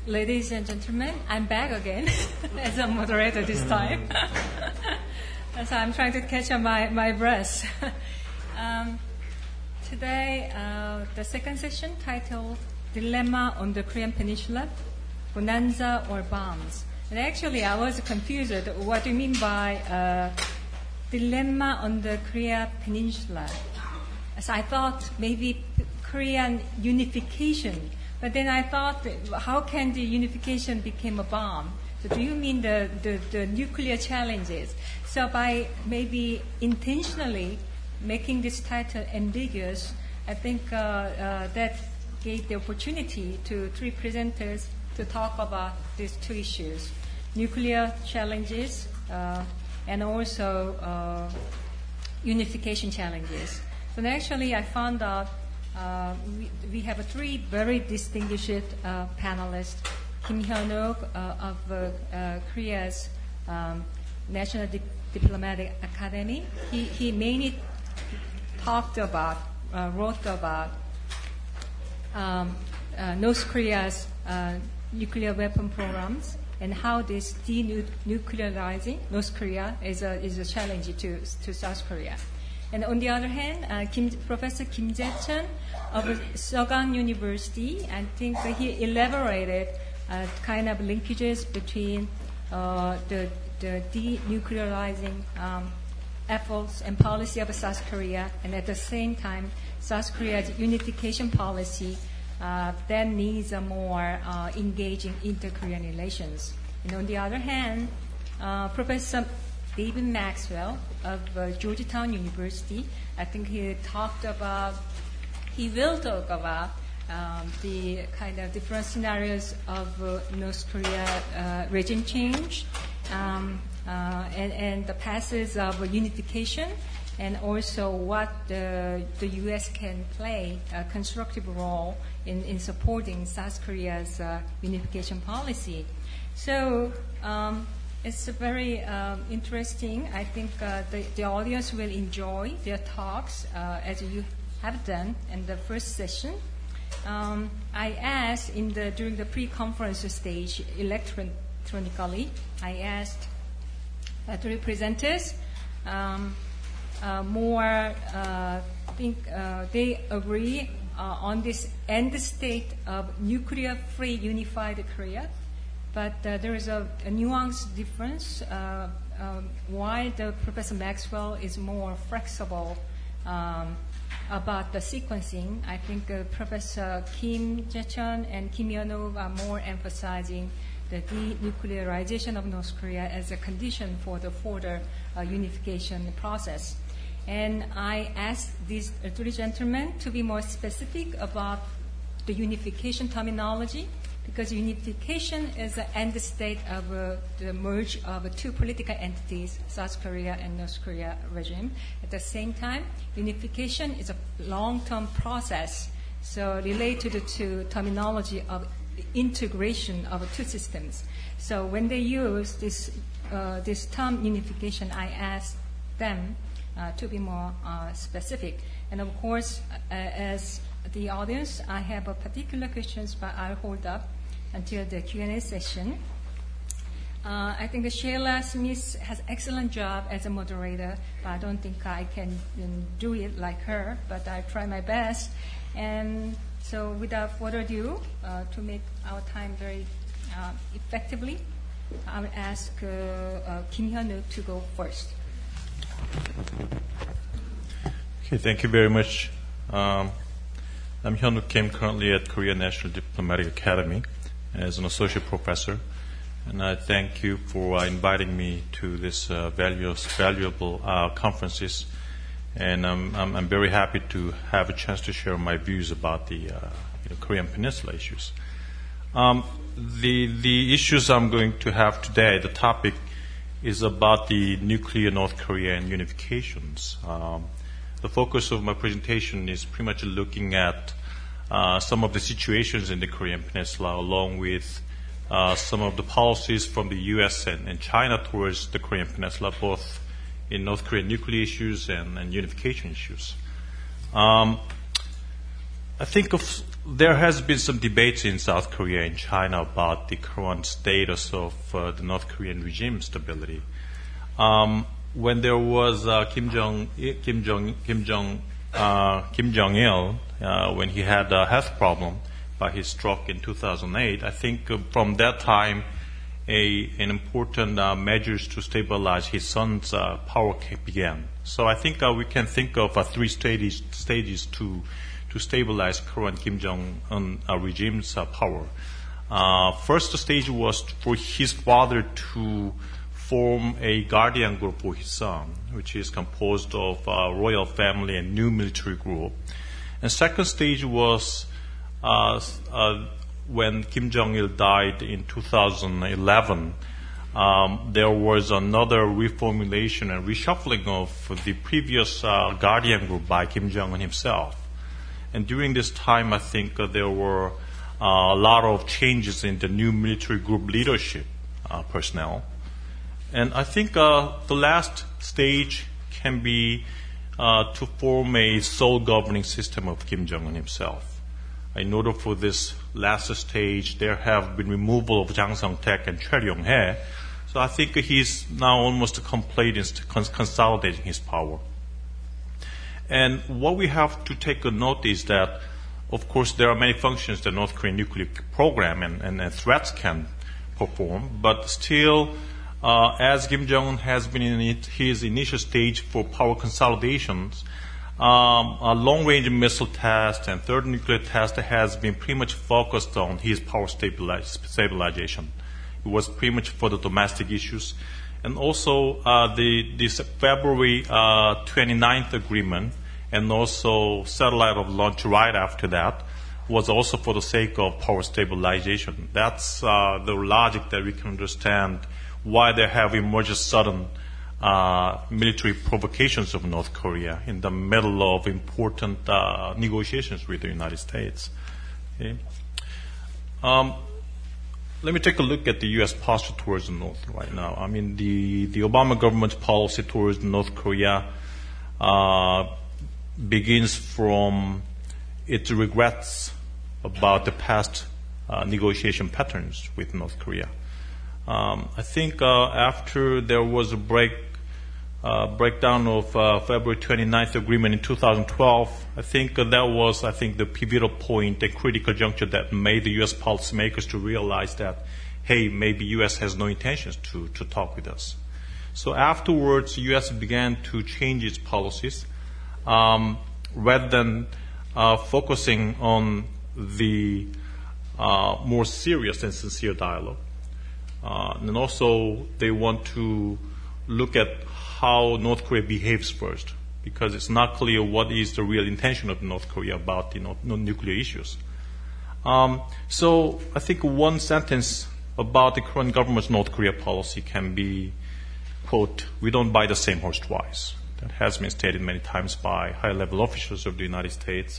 Ladies and gentlemen, I'm back again as a moderator this time. So I'm trying to catch up my breath. Today, the second session titled Dilemma on the Korean Peninsula, Bonanza or Bombs. And actually, I was confused. What do you mean by dilemma on the Korean Peninsula? So I thought maybe Korean unification. But then I thought, how can the unification become a bomb? So do you mean the nuclear challenges? So by maybe intentionally making this title ambiguous, I think that gave the opportunity to three presenters to talk about these two issues: nuclear challenges and also unification challenges. So actually, I found out we have three very distinguished panelists. Kim Hyun-wook of Korea's National Diplomatic Academy. He mainly wrote about North Korea's nuclear weapon programs and how this denuclearizing North Korea is a challenge to South Korea. And on the other hand, Professor Kim Jae-chun of Sogang University, I think he elaborated kind of linkages between the denuclearizing efforts and policy of South Korea, and at the same time, South Korea's unification policy that needs a more engaging inter-Korean relations. And on the other hand, Professor David Maxwell of Georgetown University, I think he will talk about the kind of different scenarios of North Korea regime change and the passes of unification, and also what the U.S. can play a constructive role in supporting South Korea's unification policy. So it's very interesting. I think the audience will enjoy their talks as you have done in the first session. I asked during the pre-conference stage electronically. I asked three presenters they agree on this end state of nuclear-free unified Korea. But there is a nuanced difference. Why Professor Maxwell is more flexible about the sequencing. I think Professor Kim Jae-chun and Kim Hyun-wook are more emphasizing the denuclearization of North Korea as a condition for the further unification process. And I asked these three gentlemen to be more specific about the unification terminology, because unification is the end state of the merge of two political entities, South Korea and North Korea regime. At the same time, unification is a long-term process, so related to terminology of integration of two systems. So when they use this term unification, I asked them to be more specific. And of course, as the audience, I have particular questions, but I'll hold up until the Q&A session. I think Sheila Smith has excellent job as a moderator, but I don't think I can do it like her, but I try my best. And so without further ado, to make our time very effectively, I will ask Kim Hyun-wook to go first. Okay, thank you very much. I'm Hyun-wook Kim, currently at Korea National Diplomatic Academy as an associate professor, and I thank you for inviting me to this valuable conferences. And I'm very happy to have a chance to share my views about the Korean Peninsula issues. The issues I'm going to have today, the topic is about the nuclear North Korean unifications. The focus of my presentation is pretty much looking at some of the situations in the Korean Peninsula, along with some of the policies from the U.S. and China towards the Korean Peninsula, both in North Korean nuclear issues and unification issues. I think there has been some debates in South Korea and China about the current status of the North Korean regime stability. When there was Kim Jong-il, when he had a health problem by his stroke in 2008, I think from that time, an important measures to stabilize his son's power began. So I think we can think of three stages to stabilize current Kim Jong-un regime's power. First stage was for his father to form a guardian group for his son, which is composed of royal family and new military group. And second stage was when Kim Jong-il died in 2011, there was another reformulation and reshuffling of the previous guardian group by Kim Jong-un himself. And during this time, I think there were a lot of changes in the new military group leadership personnel. And I think the last stage can be to form a sole governing system of Kim Jong-un himself. In order for this last stage, there have been removal of Jang Song-taek and Choi Ryong-hae. So I think he's now almost complete in consolidating his power. And what we have to take a note is that, of course, there are many functions the North Korean nuclear program and threats can perform, but still, as Kim Jong-un has been in his initial stage for power consolidations, a long-range missile test and third nuclear test has been pretty much focused on his power stabilization. It was pretty much for the domestic issues. And also the February 29th agreement and also satellite of launch right after that was also for the sake of power stabilization. That's the logic that we can understand why there have emerged sudden military provocations of North Korea in the middle of important negotiations with the United States. Okay. Let me take a look at the U.S. posture towards the North right now. I mean, the Obama government's policy towards North Korea begins from its regrets about the past negotiation patterns with North Korea. I think after there was a breakdown of February 29th agreement in 2012, I think that was, the pivotal point, a critical juncture that made the U.S. policymakers to realize that, hey, maybe U.S. has no intentions to talk with us. So afterwards, U.S. began to change its policies rather than focusing on the more serious and sincere dialogue. And also, they want to look at how North Korea behaves first, because it's not clear what is the real intention of North Korea about the nuclear issues. So I think one sentence about the current government's North Korea policy can be, quote, "We don't buy the same horse twice." That has been stated many times by high-level officials of the United States.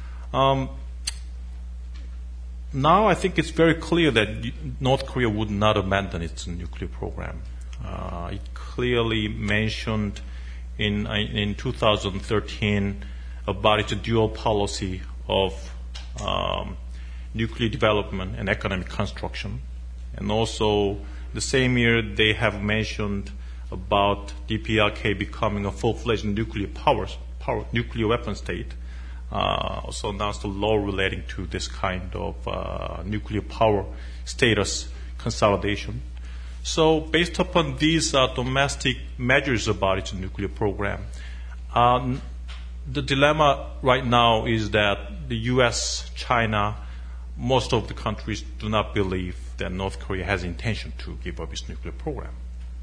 Now I think it's very clear that North Korea would not abandon its nuclear program. It clearly mentioned in 2013 about its dual policy of nuclear development and economic construction. And also the same year they have mentioned about DPRK becoming a full-fledged nuclear weapon state. Also announced a law relating to this kind of nuclear power status consolidation. So based upon these domestic measures about its nuclear program, the dilemma right now is that the U.S., China, most of the countries do not believe that North Korea has intention to give up its nuclear program.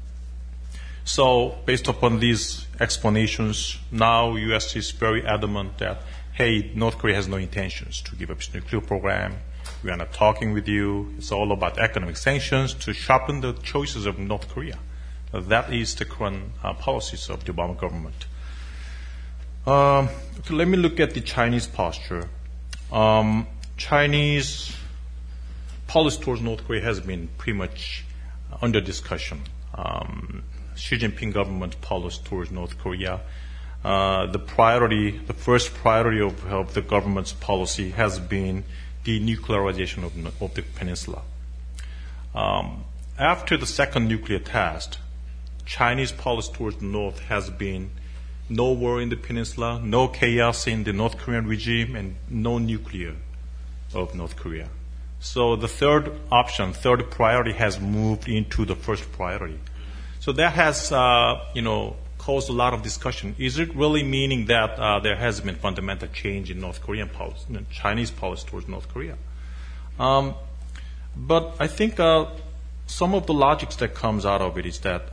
So based upon these explanations, now U.S. is very adamant that, hey, North Korea has no intentions to give up its nuclear program. We are not talking with you. It's all about economic sanctions to sharpen the choices of North Korea. That is the current policies of the Obama government. Okay, let me look at the Chinese posture. Chinese policy towards North Korea has been pretty much under discussion. Xi Jinping government policy towards North Korea the first priority of the government's policy has been denuclearization of the peninsula. After the second nuclear test, Chinese policy towards the North has been no war in the peninsula, no chaos in the North Korean regime, and no nuclear of North Korea. So the third priority has moved into the first priority. So that has, caused a lot of discussion. Is it really meaning that there has been fundamental change in North Korean policy, Chinese policy towards North Korea? But I think some of the logics that comes out of it is that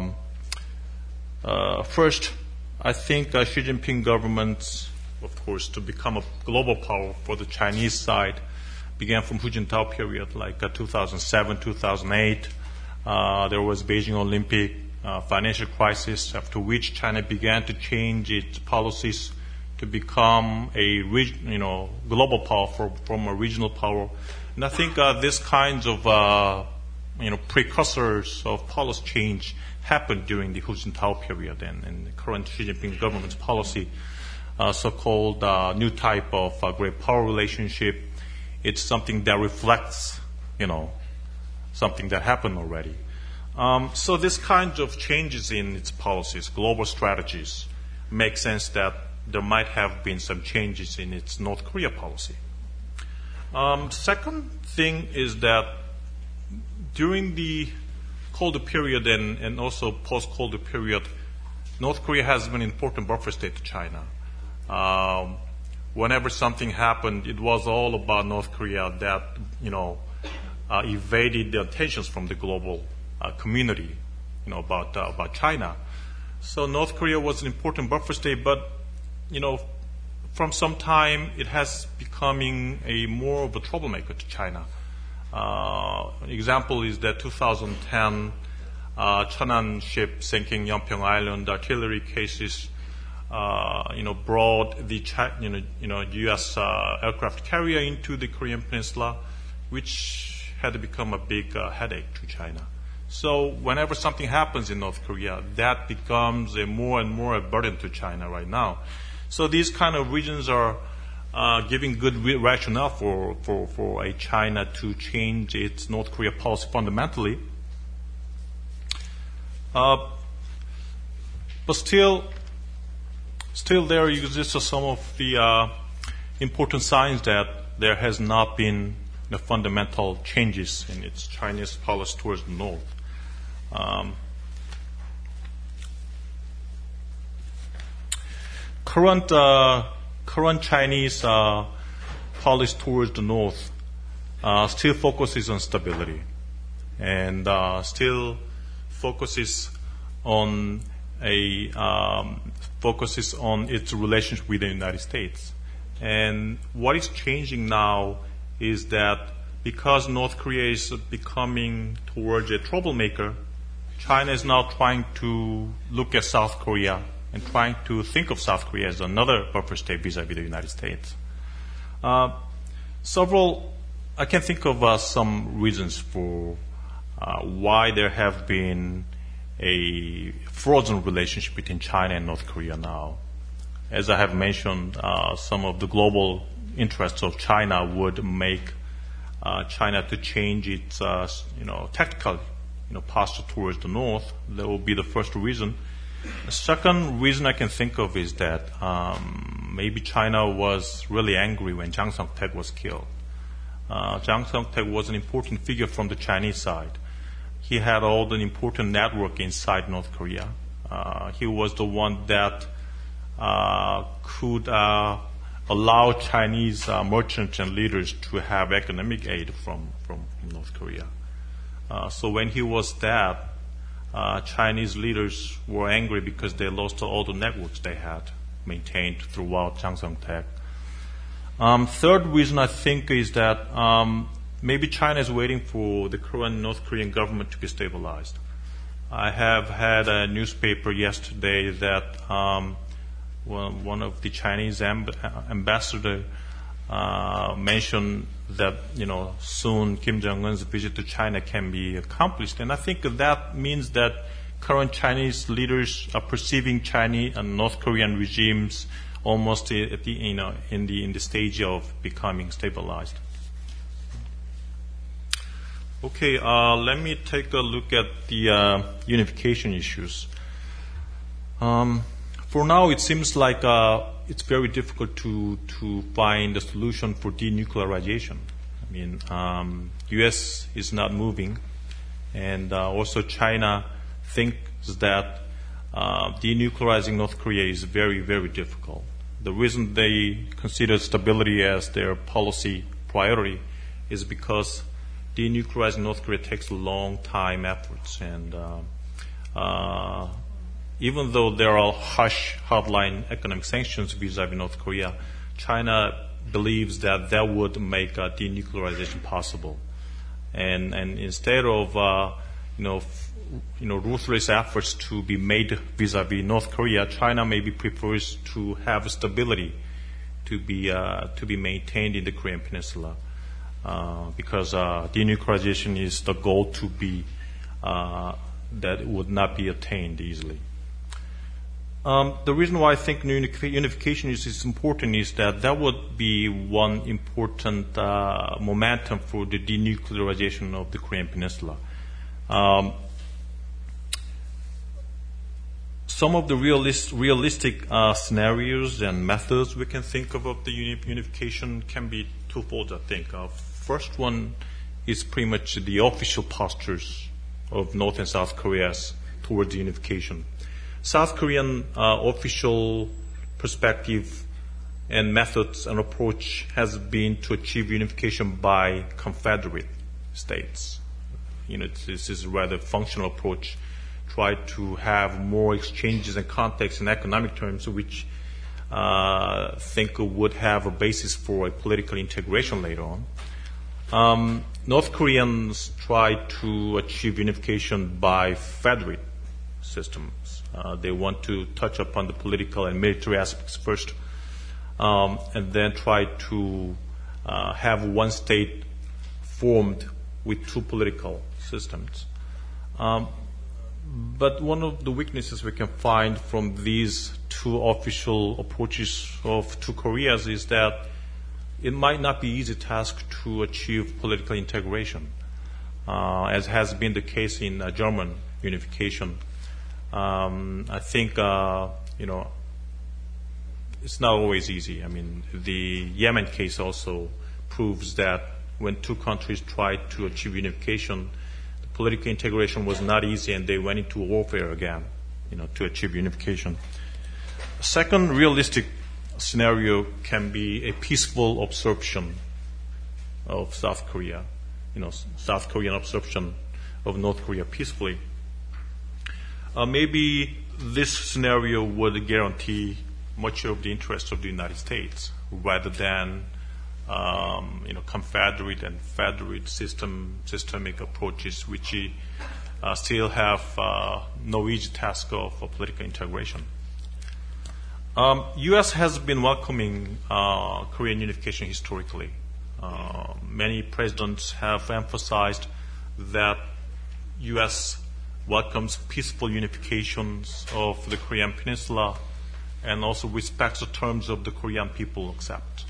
first, I think Xi Jinping government, of course, to become a global power for the Chinese side, began from Hu Jintao period, like 2007, 2008. There was Beijing Olympic, financial crisis, after which China began to change its policies to become a global power from a regional power. And I think this kinds of precursors of policy change happened during the Hu Jintao period, and the current Xi Jinping government's policy, so-called new type of great power relationship. It's something that reflects, something that happened already. So this kind of changes in its policies, global strategies, make sense that there might have been some changes in its North Korea policy. Second thing is that during the colder period and also post-colder period, North Korea has been an important buffer state to China. Whenever something happened, it was all about North Korea that, evaded the attentions from the global community, about China. So North Korea was an important buffer state, but, from some time it has becoming more of a troublemaker to China. An example is that 2010 Cheonan ship sinking Yeonpyeong Island, artillery cases, brought the U.S. aircraft carrier into the Korean Peninsula, which had become a big headache to China. So whenever something happens in North Korea, that becomes a more and more a burden to China right now. So these kind of regions are giving good rationale for a China to change its North Korea policy fundamentally. But still there exists some of the important signs that there has not been the fundamental changes in its Chinese policy towards the North. Current Chinese policy towards the North still focuses on stability and still focuses on its relationship with the United States. And what is changing now is that because North Korea is becoming towards a troublemaker, China is now trying to look at South Korea and trying to think of South Korea as another buffer state vis-a-vis the United States. I can think of some reasons for why there have been a frozen relationship between China and North Korea now. As I have mentioned, some of the global interests of China would make China to change its, tactical, posture towards the North. That will be the first reason. The second reason I can think of is that maybe China was really angry when Jang Song-taek was killed. Jang Song-taek was an important figure from the Chinese side. He had all the important network inside North Korea. He was the one that could allow Chinese merchants and leaders to have economic aid from North Korea. So when he was dead, Chinese leaders were angry because they lost all the networks they had maintained throughout Jang Song-taek. Third reason I think is that maybe China is waiting for the current North Korean government to be stabilized. I have had a newspaper yesterday that one of the Chinese ambassador mentioned that soon Kim Jong-un's visit to China can be accomplished, and I think that means that current Chinese leaders are perceiving Chinese and North Korean regimes almost at the, in the stage of becoming stabilized. Okay, let me take a look at the unification issues. For now, it seems like it's very difficult to find a solution for denuclearization. I mean, U.S. is not moving, and also China thinks that denuclearizing North Korea is very, very difficult. The reason they consider stability as their policy priority is because denuclearizing North Korea takes a long time efforts, and even though there are harsh, hardline economic sanctions vis-a-vis North Korea, China believes that that would make denuclearization possible. And instead of ruthless efforts to be made vis-a-vis North Korea, China maybe prefers to have stability to be maintained in the Korean Peninsula, because denuclearization is the goal to be that would not be attained easily. The reason why I think unification is important is that would be one important momentum for the denuclearization of the Korean Peninsula. Some of the realistic scenarios and methods we can think of the unification can be twofold, I think. First one is pretty much the official postures of North and South Koreas towards unification. South Korean official perspective and methods and approach has been to achieve unification by confederate states. This is a rather functional approach. Try to have more exchanges and contacts in economic terms, which think would have a basis for a political integration later on. North Koreans try to achieve unification by federate systems. They want to touch upon the political and military aspects first, and then try to have one state formed with two political systems. But one of the weaknesses we can find from these two official approaches of two Koreas is that it might not be an easy task to achieve political integration, as has been the case in German unification. I think, it's not always easy. I mean, the Yemen case also proves that when two countries tried to achieve unification, the political integration was not easy, and they went into warfare again, to achieve unification. A second realistic scenario can be a peaceful absorption of South Korea, South Korean absorption of North Korea peacefully. Maybe this scenario would guarantee much of the interest of the United States rather than confederate and federate systemic approaches, which still have no easy task of political integration. U.S. has been welcoming Korean unification historically. Many presidents have emphasized that U.S. welcomes peaceful unifications of the Korean Peninsula and also respects the terms of the Korean people accept.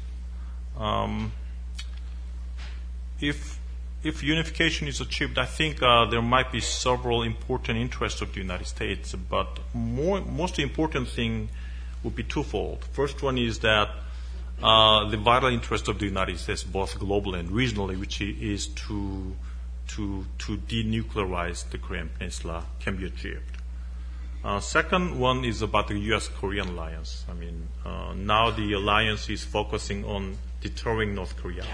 If unification is achieved, I think there might be several important interests of the United States, but most important thing would be twofold. First one is that the vital interest of the United States, both globally and regionally, which is to denuclearize the Korean Peninsula, can be achieved. Second one is about the U.S.-Korean alliance. I mean, now the alliance is focusing on deterring North Korea.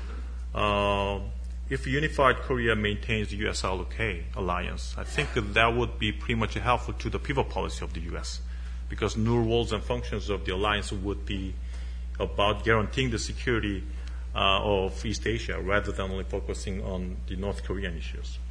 If unified Korea maintains the U.S.-ROK alliance, I think that would be pretty much helpful to the pivot policy of the U.S., because new roles and functions of the alliance would be about guaranteeing the security of East Asia rather than only focusing on the North Korean issues.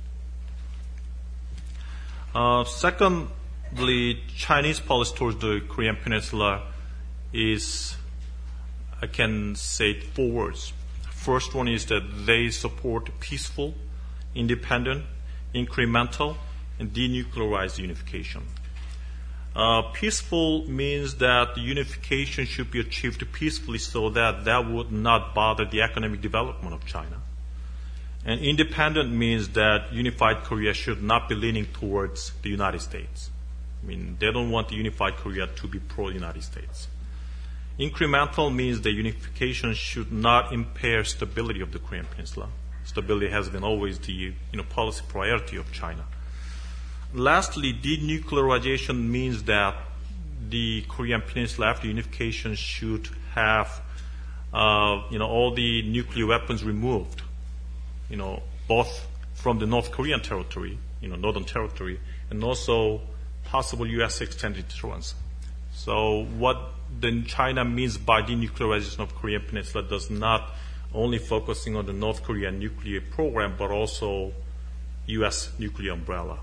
Secondly, Chinese policy towards the Korean Peninsula is, I can say, 4 words. First one is that they support peaceful, independent, incremental, and denuclearize unification. Peaceful means that the unification should be achieved peacefully so that would not bother the economic development of China. And independent means that unified Korea should not be leaning towards the United States. I mean, they don't want the unified Korea to be pro-United States. Incremental means that unification should not impair stability of the Korean Peninsula. Stability has been always the policy priority of China. Lastly, denuclearization means that the Korean Peninsula after unification should have all the nuclear weapons removed, both from the North Korean territory, Northern Territory, and also possible U.S. extended deterrence. So what then China means by denuclearization of Korean Peninsula does not only focusing on the North Korean nuclear program, but also U.S. nuclear umbrella.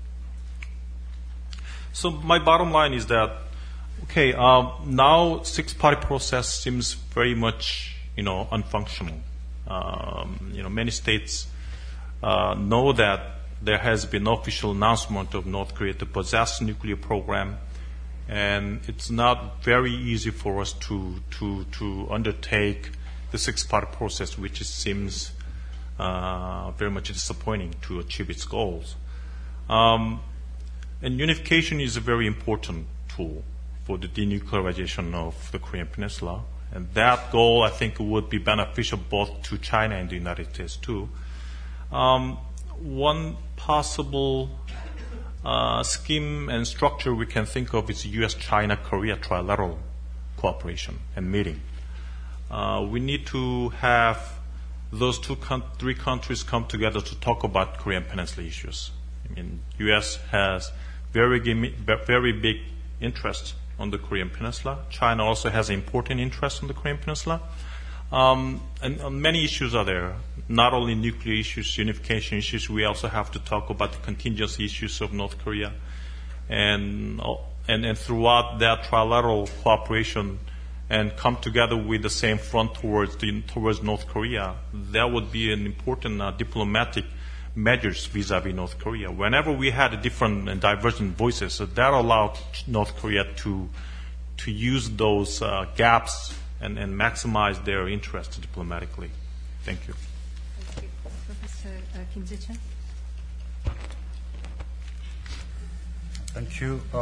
So my bottom line is that, now six-party process seems very much, unfunctional. Many states know that there has been no official announcement of North Korea to possess a nuclear program, and it's not very easy for us to undertake the six-party process, which seems very much disappointing to achieve its goals. And unification is a very important tool for the denuclearization of the Korean Peninsula. And that goal, I think, would be beneficial both to China and the United States, too. One possible scheme and structure we can think of is U.S.-China-Korea trilateral cooperation and meeting. We need to have those three countries come together to talk about Korean Peninsula issues. I mean, U.S. has very big interest on the Korean Peninsula. China also has an important interest on the Korean Peninsula. And many issues are there, not only nuclear issues, unification issues. We also have to talk about the contingency issues of North Korea. And throughout that trilateral cooperation and come together with the same front towards North Korea, that would be an important diplomatic measures vis-a-vis North Korea. Whenever we had different and divergent voices, that allowed North Korea to use those gaps and maximize their interest diplomatically. Thank you. Thank you. Professor Kim Jae-chun. Thank you.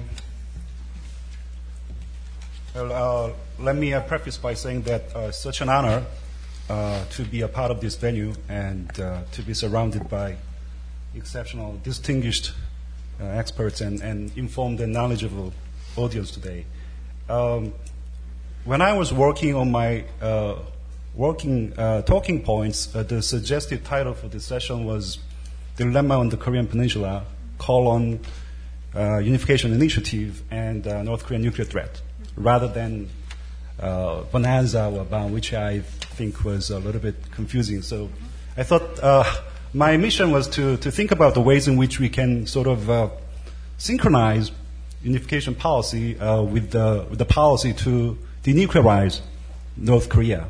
Let me preface by saying that it's such an honor to be a part of this venue and to be surrounded by exceptional, distinguished experts and informed and knowledgeable audience today. When I was working on my talking points, the suggested title for this session was Dilemma on the Korean Peninsula, Unification Initiative and North Korean Nuclear Threat, rather than Bonanza or Bomb, which I think was a little bit confusing. So I thought my mission was to think about the ways in which we can sort of synchronize unification policy with the policy to denuclearize North Korea.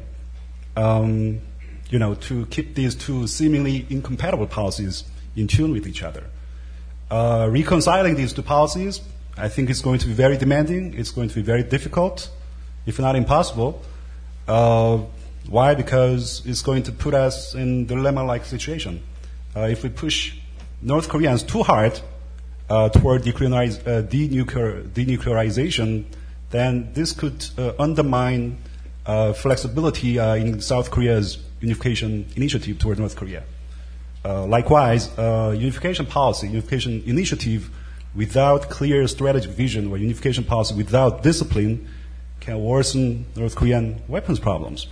To keep these two seemingly incompatible policies in tune with each other. Reconciling these two policies, I think it's going to be very demanding. It's going to be very difficult, if not impossible. Why? Because it's going to put us in a dilemma-like situation. If we push North Koreans too hard toward denuclearization, then this could undermine flexibility in South Korea's unification initiative toward North Korea. Likewise, unification initiative without clear strategic vision or unification policy without discipline can worsen North Korean weapons problems.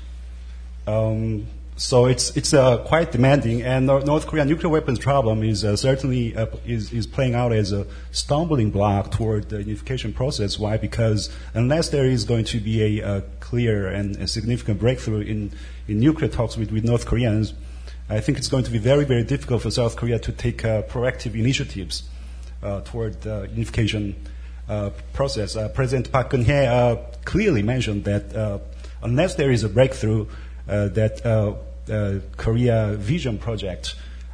So it's quite demanding, and North Korean nuclear weapons problem is certainly is playing out as a stumbling block toward the unification process. Why? Because unless there is going to be a clear and a significant breakthrough in nuclear talks with North Koreans, I think it's going to be very, very difficult for South Korea to take proactive initiatives toward the unification process. President Park Geun-hye clearly mentioned that unless there is a breakthrough, that Korea Vision Project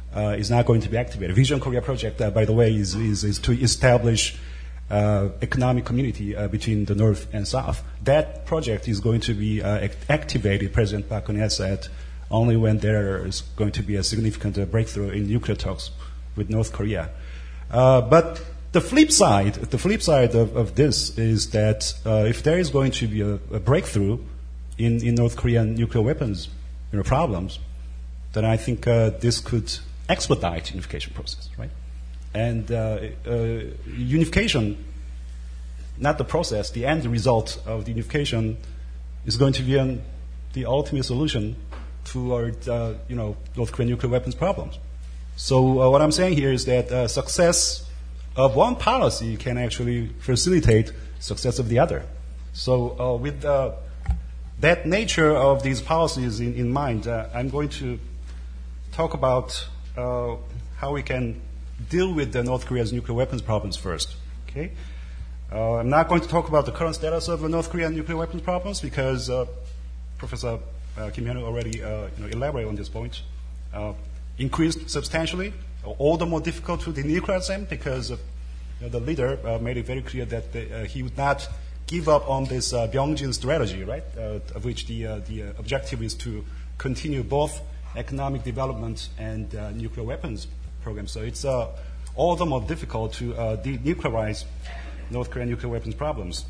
is not going to be activated. Vision Korea project, by the way, is to establish economic community between the North and South. That project is going to be activated, President Park Geun-hye said, only when there is going to be a significant breakthrough in nuclear talks with North Korea. But the flip side of this is that if there is going to be a breakthrough in North Korean nuclear weapons problems, then I think this could expedite the unification process, right? And unification, not the process, the end result of the unification is going to be the ultimate solution toward North Korean nuclear weapons problems. So what I'm saying here is that success of one policy can actually facilitate success of the other. So with that nature of these policies in mind, I'm going to talk about how we can deal with the North Korea's nuclear weapons problems first. Okay, I'm not going to talk about the current status of the North Korean nuclear weapons problems because Professor Kim Hyun-wook already elaborated on this point. Increased substantially, all the more difficult to denuclearize them because the leader made it very clear that he would not give up on this Byungjin strategy, right? Of which the objective is to continue both economic development and nuclear weapons programs. So it's all the more difficult to denuclearize North Korean nuclear weapons problems.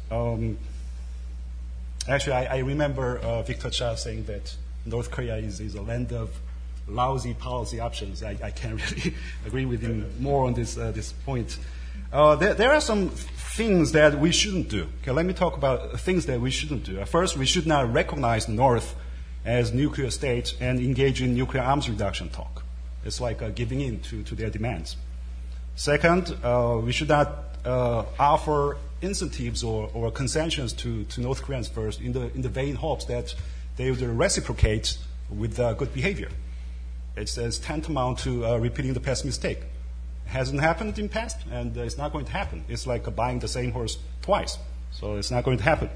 Actually, I remember Victor Cha saying that North Korea is a land of lousy policy options. I can't really agree with him more on this point. There are some things that we shouldn't do. Okay, let me talk about things that we shouldn't do. First, we should not recognize the North as nuclear state and engage in nuclear arms reduction talk. It's like giving in to their demands. Second, we should not offer incentives or concessions to North Koreans first in the vain hopes that they would reciprocate with good behavior. It's tantamount to repeating the past mistake. It hasn't happened in the past, and it's not going to happen. It's like buying the same horse twice. So it's not going to happen.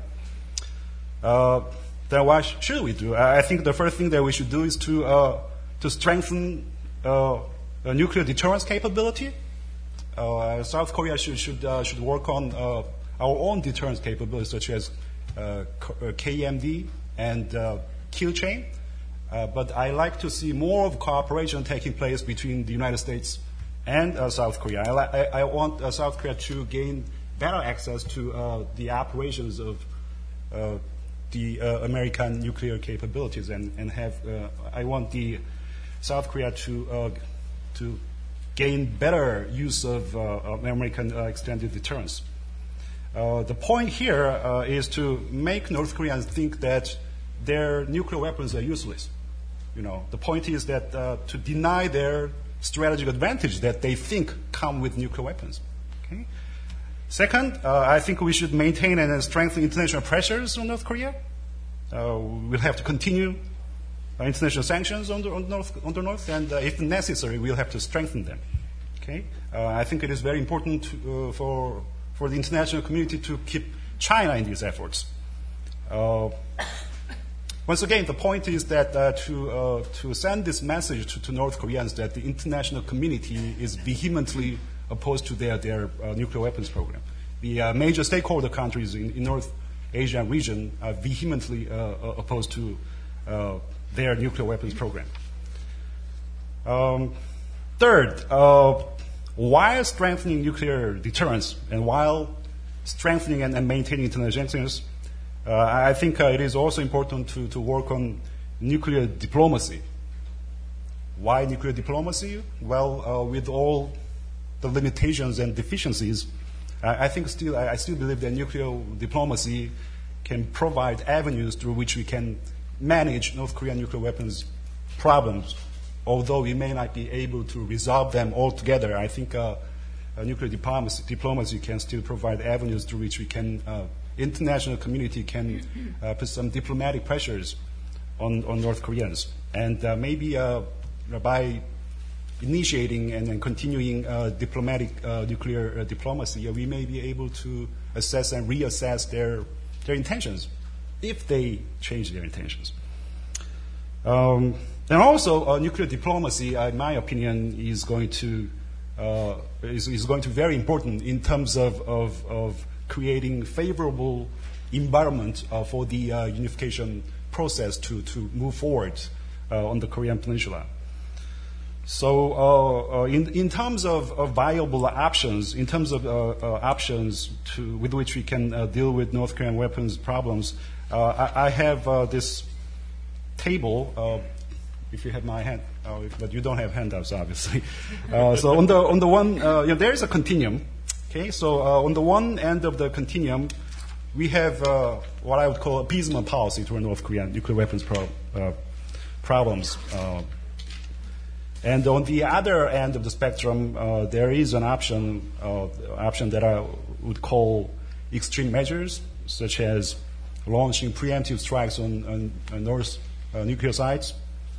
Then what should we do? I think the first thing that we should do is to strengthen nuclear deterrence capability. South Korea should work on our own deterrence capabilities, such as KMD and kill chain. But I like to see more of cooperation taking place between the United States and South Korea. I want South Korea to gain better access to the operations of the American nuclear capabilities and have. I want the South Korea to gain better use of American extended deterrence. The point here is to make North Koreans think that their nuclear weapons are useless. The point is that to deny their strategic advantage that they think come with nuclear weapons. Okay? Second, I think we should maintain and strengthen international pressures on North Korea. We'll have to continue international sanctions on the North, and if necessary, we'll have to strengthen them. Okay? I think it is very important for the international community to keep China in these efforts. Once again, the point is that to send this message to North Koreans that the international community is vehemently opposed to their nuclear weapons program. The major stakeholder countries in North Asia region are vehemently opposed to their nuclear weapons program. Third, while strengthening nuclear deterrence and while strengthening and maintaining international sanctions, I think it is also important to work on nuclear diplomacy. Why nuclear diplomacy? Well, with all the limitations and deficiencies, I still believe that nuclear diplomacy can provide avenues through which we can manage North Korean nuclear weapons problems. Although we may not be able to resolve them altogether, I think nuclear diplomacy can still provide avenues through which we can international community can put some diplomatic pressures on North Koreans. And maybe by initiating and continuing diplomatic nuclear diplomacy, we may be able to assess and reassess their intentions if they change their intentions. And also, nuclear diplomacy, in my opinion, is going to be very important in terms of creating favorable environment for the unification process to move forward on the Korean Peninsula. So, in terms of viable options, in terms of options with which we can deal with North Korean weapons problems, I have this table. If you have my hand, but you don't have handouts, obviously. So on the one, there is a continuum. Okay, so on the one end of the continuum, we have what I would call appeasement policy toward North Korean nuclear weapons problems. And on the other end of the spectrum, there is an option that I would call extreme measures, such as launching preemptive strikes on North nuclear sites,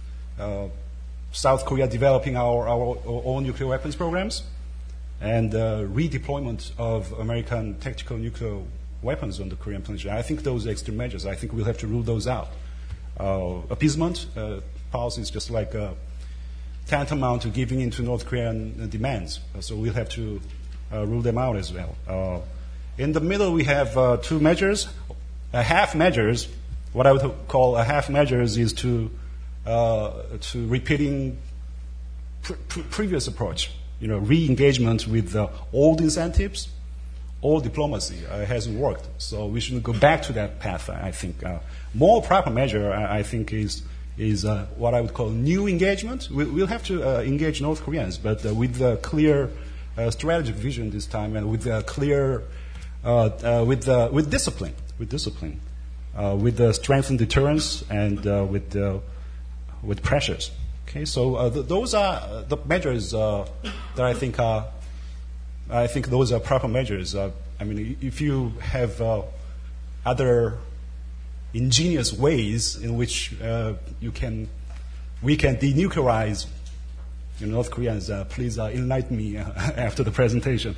South Korea developing our own nuclear weapons programs, and redeployment of American tactical nuclear weapons on the Korean Peninsula. I think those are extreme measures. I think we'll have to rule those out. Appeasement policy is just like tantamount to giving in to North Korean demands. So we'll have to rule them out as well. In the middle, we have two measures. Half measures, what I would call a half measures, is to repeating previous approach. Re-engagement with old incentives, old diplomacy hasn't worked. So we shouldn't go back to that path, I think. More proper measure, I think, is what I would call new engagement. We'll have to engage North Koreans, but with a clear strategic vision this time, and with a clear, with discipline, with strengthened deterrence, and with pressures. Okay, so those are the measures that I think are. I think those are proper measures. If you have other ingenious ways in which we can denuclearize North Koreans, please enlighten me after the presentation.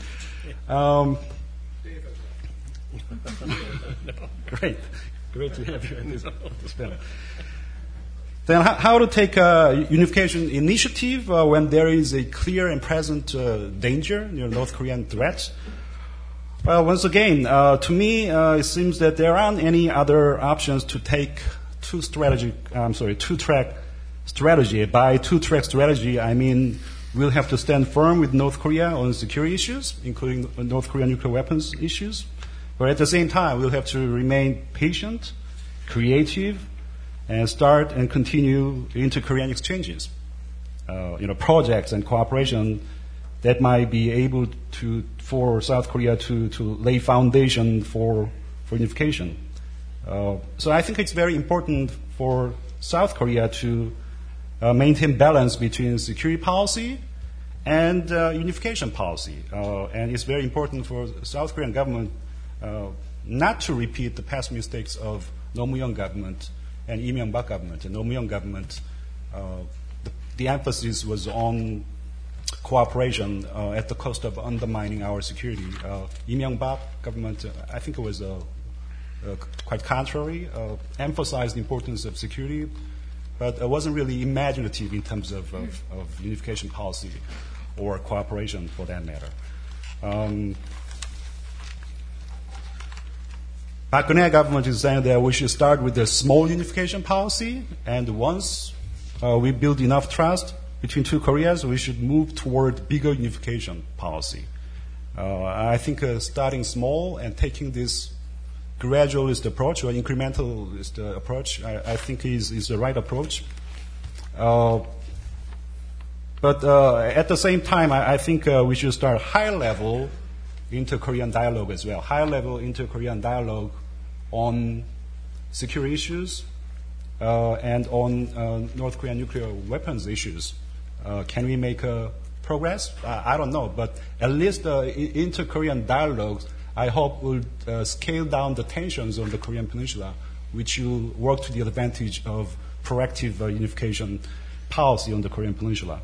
Great to have you in this panel. Then how to take a unification initiative when there is a clear and present danger, North Korean threat. Well, once again, to me, it seems that there aren't any other options to take two-track strategy. By two-track strategy, I mean we'll have to stand firm with North Korea on security issues, including North Korean nuclear weapons issues. But at the same time, we'll have to remain patient, creative, and start and continue inter-Korean exchanges, projects and cooperation that might be able for South Korea to lay foundation for unification. So I think it's very important for South Korea to maintain balance between security policy and unification policy. And it's very important for the South Korean government not to repeat the past mistakes of Roh Moo-hyun government and Lee Myung-bak government. And Roh Moo-hyun government, the emphasis was on cooperation at the cost of undermining our security. Lee Myung-bak government, I think it was quite contrary, emphasized the importance of security, but it wasn't really imaginative in terms of unification policy or cooperation for that matter. Park Geun-hye government is saying that we should start with a small unification policy, and once we build enough trust between two Koreas, we should move toward bigger unification policy. I think starting small and taking this gradualist approach or incrementalist approach, I think is the right approach. But at the same time, I think we should start high-level inter-Korean dialogue as well. High-level inter-Korean dialogue on security issues and on North Korean nuclear weapons issues. Can we make progress? I don't know, but at least inter-Korean dialogues, I hope, will scale down the tensions on the Korean Peninsula, which will work to the advantage of proactive unification policy on the Korean Peninsula.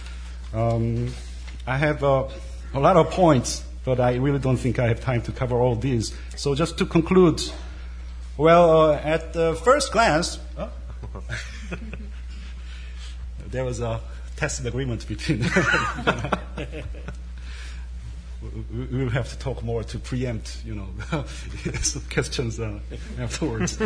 I have a lot of points, but I really don't think I have time to cover all these. So just to conclude, well, at the first glance, there was a tacit agreement between. We will have to talk more to preempt, some questions afterwards.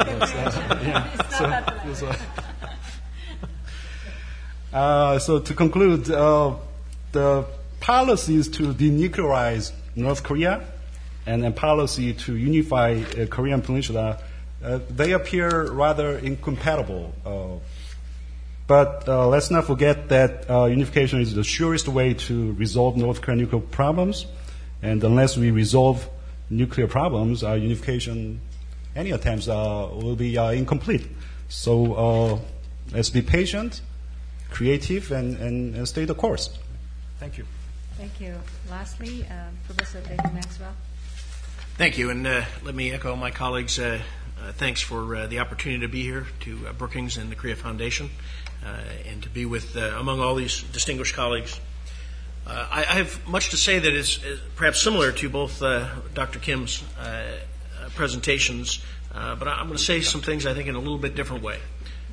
So to conclude, the policies to denuclearize North Korea and then policy to unify Korean Peninsula, they appear rather incompatible. But let's not forget that unification is the surest way to resolve North Korean nuclear problems. And unless we resolve nuclear problems, unification, any attempts will be incomplete. So let's be patient, creative, and stay the course. Thank you. Thank you. Lastly, Professor David Maxwell. Thank you, and let me echo my colleagues' thanks for the opportunity to be here to Brookings and the Korea Foundation, and to be with among all these distinguished colleagues. I have much to say that is perhaps similar to both Dr. Kim's presentations, but I'm going to say some things I think in a little bit different way.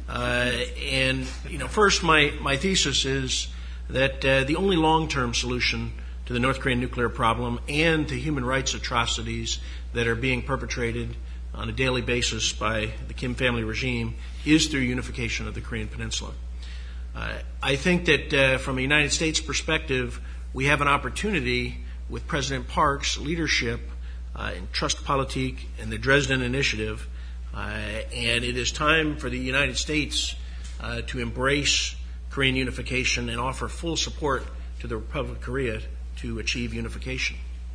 First, my thesis is that the only long-term solution to the North Korean nuclear problem and to human rights atrocities that are being perpetrated on a daily basis by the Kim family regime is through unification of the Korean Peninsula. I think that from a United States perspective, we have an opportunity with President Park's leadership in Trust Politik and the Dresden Initiative, and it is time for the United States to embrace Korean unification and offer full support to the Republic of Korea to achieve unification.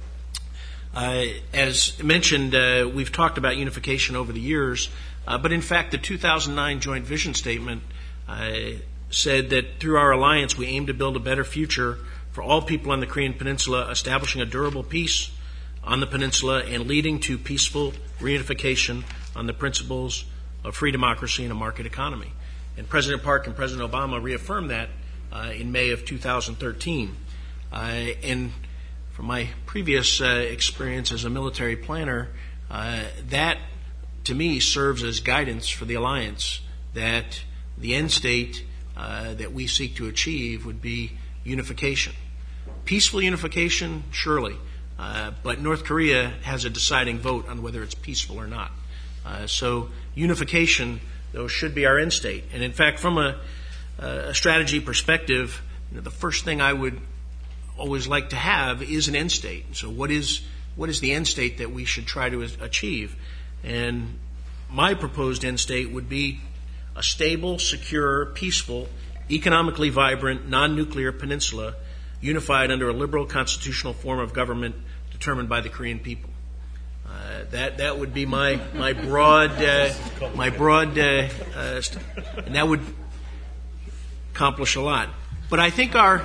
As mentioned, we've talked about unification over the years, but in fact the 2009 Joint Vision Statement said that through our alliance we aim to build a better future for all people on the Korean Peninsula, establishing a durable peace on the peninsula and leading to peaceful reunification on the principles of free democracy and a market economy. And President Park and President Obama reaffirmed that in May of 2013. And from my previous experience as a military planner, that to me serves as guidance for the alliance that the end state that we seek to achieve would be unification. Peaceful unification, surely, but North Korea has a deciding vote on whether it's peaceful or not. So unification, though, should be our end state. And in fact, from a strategy perspective, the first thing I would always like to have is an end state. So what is the end state that we should try to achieve? And my proposed end state would be a stable, secure, peaceful, economically vibrant, non-nuclear peninsula unified under a liberal constitutional form of government determined by the Korean people. That would be my broad, and that would accomplish a lot. But I think our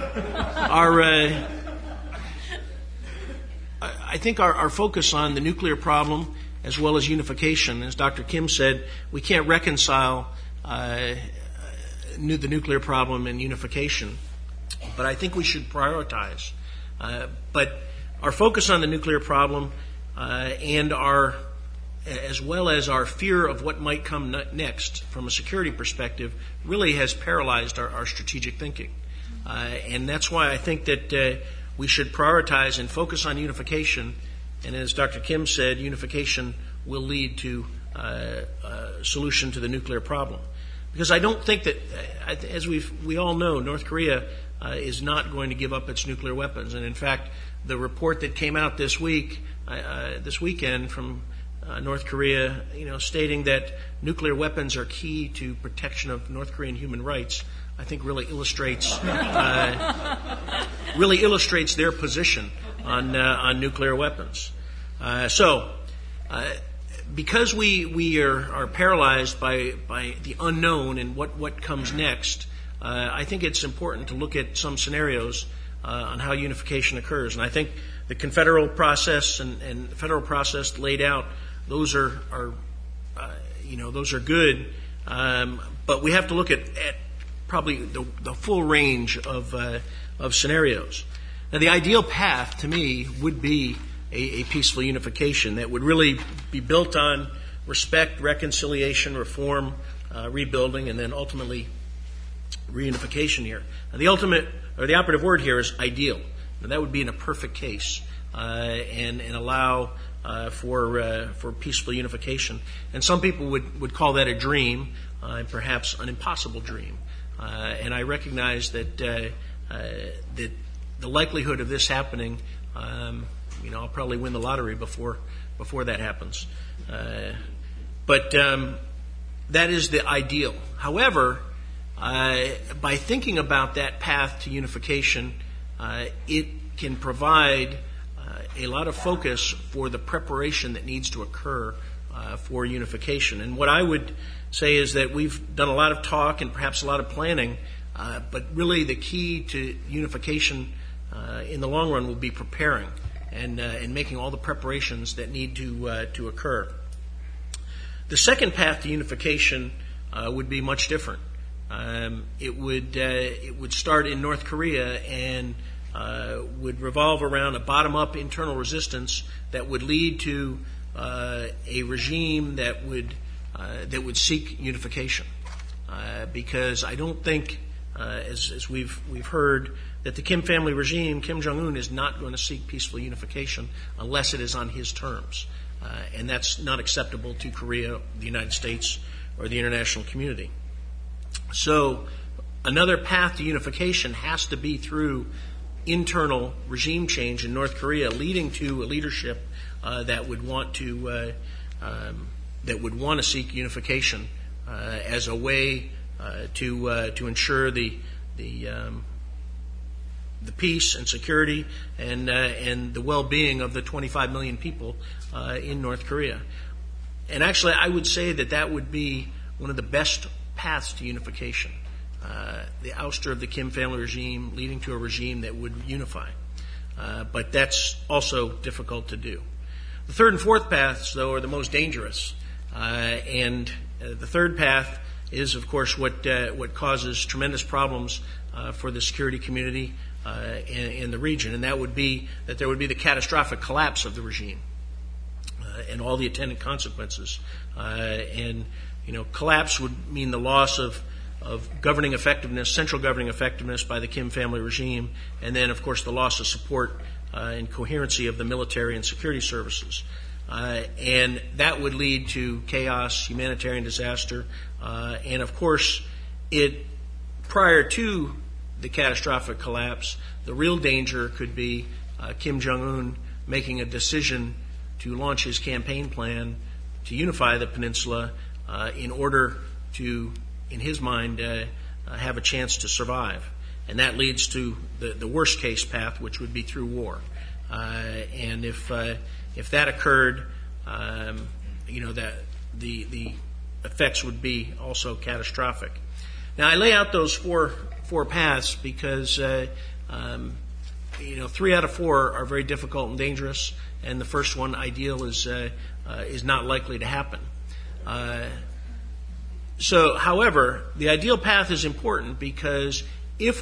focus on the nuclear problem as well as unification, as Dr. Kim said, we can't reconcile the nuclear problem and unification. But I think we should prioritize. But our focus on the nuclear problem and as well as our fear of what might come next from a security perspective really has paralyzed our strategic thinking. And that's why I think that we should prioritize and focus on unification. And as Dr. Kim said, unification will lead to a solution to the nuclear problem. Because I don't think that, as we all know, North Korea is not going to give up its nuclear weapons. And in fact, the report that came out this weekend from North Korea, stating that nuclear weapons are key to protection of North Korean human rights, I think really illustrates their position on nuclear weapons. Because we are paralyzed by the unknown and what comes next, I think it's important to look at some scenarios on how unification occurs. And I think the confederal process and the federal process laid out, those are good. But we have to look at probably the full range of scenarios. Now, the ideal path to me would be a peaceful unification that would really be built on respect, reconciliation, reform, rebuilding, and then ultimately reunification here. Now, the ultimate, or the operative word here is ideal. Now, that would be in a perfect case and allow for peaceful unification. And some people would call that a dream, perhaps an impossible dream. And I recognize that that the likelihood of this happening, I'll probably win the lottery before that happens. But that is the ideal. However, by thinking about that path to unification, it can provide a lot of focus for the preparation that needs to occur for unification. And what I would say is that we've done a lot of talk and perhaps a lot of planning, but really the key to unification in the long run will be preparing and making all the preparations that need to occur. The second path to unification would be much different. It would start in North Korea and would revolve around a bottom-up internal resistance that would lead to a regime that would seek unification. Because I don't think, as we've heard, that the Kim family regime, Kim Jong-un, is not going to seek peaceful unification unless it is on his terms. And that's not acceptable to Korea, the United States, or the international community. So another path to unification has to be through internal regime change in North Korea, leading to a leadership that would want to seek unification as a way to ensure the peace and security and the well-being of the 25 million people in North Korea. And actually, I would say that would be one of the best paths to unification. The ouster of the Kim family regime leading to a regime that would unify. But that's also difficult to do. The third and fourth paths, though, are the most dangerous. And the third path is, of course, what causes tremendous problems for the security community in the region. And that would be that there would be the catastrophic collapse of the regime and all the attendant consequences. Collapse would mean the loss of governing effectiveness, central governing effectiveness by the Kim family regime, and then, of course, the loss of support and coherency of the military and security services. And that would lead to chaos, humanitarian disaster, and, of course, prior to the catastrophic collapse, the real danger could be Kim Jong-un making a decision to launch his campaign plan to unify the peninsula in order to, in his mind, have a chance to survive. And that leads to the worst case path, which would be through war. And if that occurred, that the effects would be also catastrophic. Now, I lay out those four paths because 3 out of 4 are very difficult and dangerous, and the first one, ideal, is not likely to happen. However, the ideal path is important because if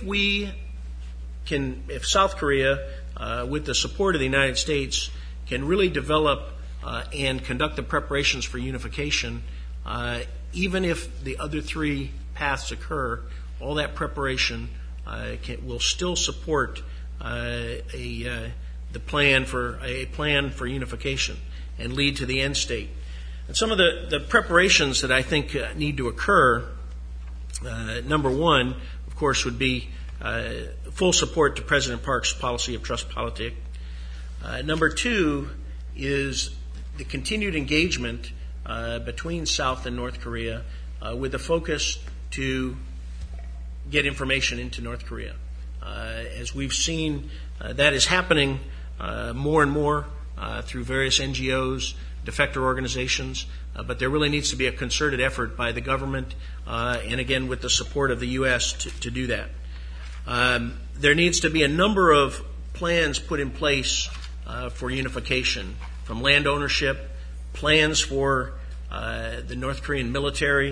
South Korea, with the support of the United States, can really develop and conduct the preparations for unification, even if the other 3 paths occur, all that preparation will still support a plan for unification and lead to the end state. And some of the preparations that I think need to occur, number one, of course, would be full support to President Park's policy of trust politic. Number 2 is the continued engagement between South and North Korea with the focus to get information into North Korea. As we've seen, that is happening more and more through various NGOs, defector organizations, but there really needs to be a concerted effort by the government and, again, with the support of the U.S. to do that. There needs to be a number of plans put in place for unification, from land ownership, plans for the North Korean military,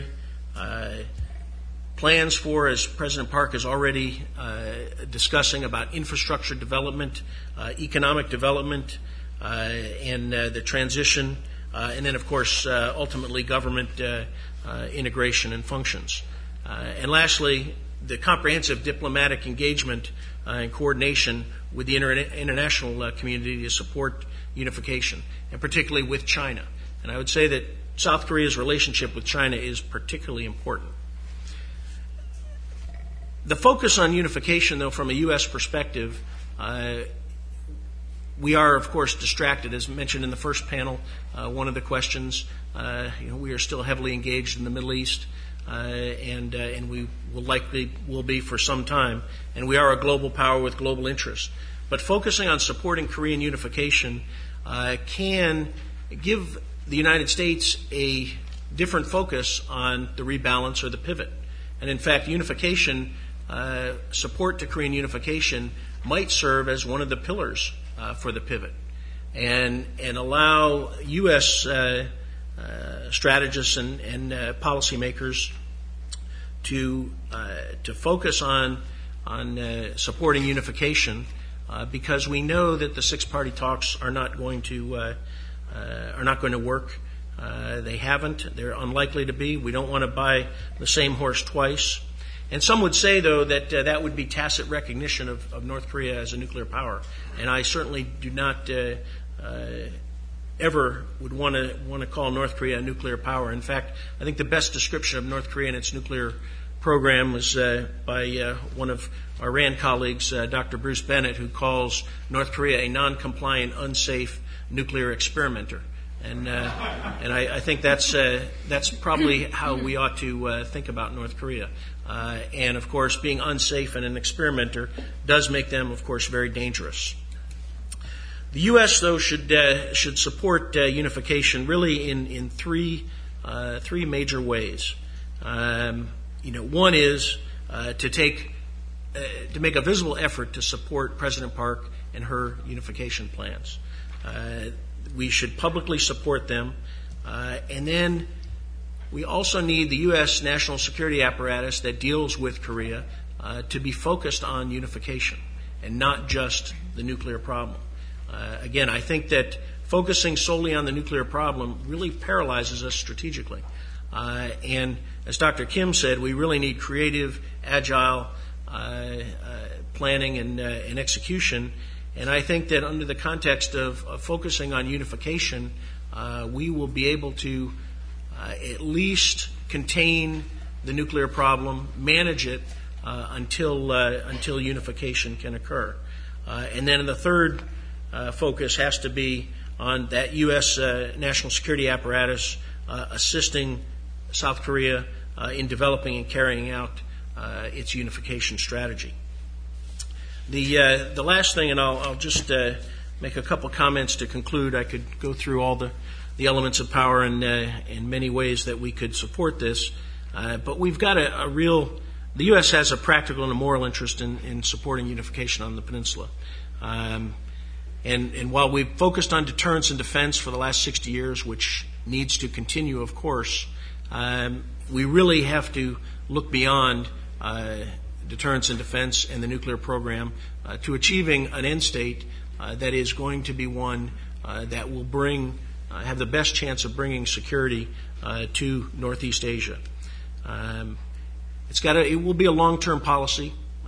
plans for, as President Park is already discussing, about infrastructure development, economic development, and the transition, and then, of course, ultimately government integration and functions. And lastly, the comprehensive diplomatic engagement and coordination with the international community to support unification, and particularly with China. And I would say that South Korea's relationship with China is particularly important. The focus on unification, though, from a U.S. perspective, we are, of course, distracted. As mentioned in the first panel, one of the questions, we are still heavily engaged in the Middle East, and we will be for some time. And we are a global power with global interests. But focusing on supporting Korean unification can give the United States a different focus on the rebalance or the pivot. And in fact, support to Korean unification might serve as one of the pillars for the pivot, and allow U.S. Strategists and policymakers to focus on supporting unification, because we know that the six-party talks are not going to work. They haven't. They're unlikely to be. We don't want to buy the same horse twice. And some would say, though, that that would be tacit recognition of North Korea as a nuclear power. And I certainly do not ever would want to call North Korea a nuclear power. In fact, I think the best description of North Korea and its nuclear program was by one of our RAND colleagues, Dr. Bruce Bennett, who calls North Korea a non-compliant, unsafe nuclear experimenter. And I think that's probably how we ought to think about North Korea. And of course, being unsafe and an experimenter does make them, of course, very dangerous. The U.S., though, should support unification really in three major ways. One is to make a visible effort to support President Park and her unification plans. We should publicly support them, and then we also need the U.S. national security apparatus that deals with Korea to be focused on unification and not just the nuclear problem. Again, I think that focusing solely on the nuclear problem really paralyzes us strategically. And as Dr. Kim said, we really need creative, agile planning and execution. And I think that under the context of focusing on unification, we will be able to at least contain the nuclear problem, manage it until unification can occur. And then the third focus has to be on that U.S. national security apparatus assisting South Korea in developing and carrying out its unification strategy. The last thing, and I'll just make a couple comments to conclude. I could go through all the elements of power in many ways that we could support this, but we've got the U.S. has a practical and a moral interest in supporting unification on the peninsula. And while we've focused on deterrence and defense for the last 60 years, which needs to continue, of course, we really have to look beyond deterrence and defense and the nuclear program to achieving an end state that is going to be one that will have the best chance of bringing security to Northeast Asia. It will be a long-term policy.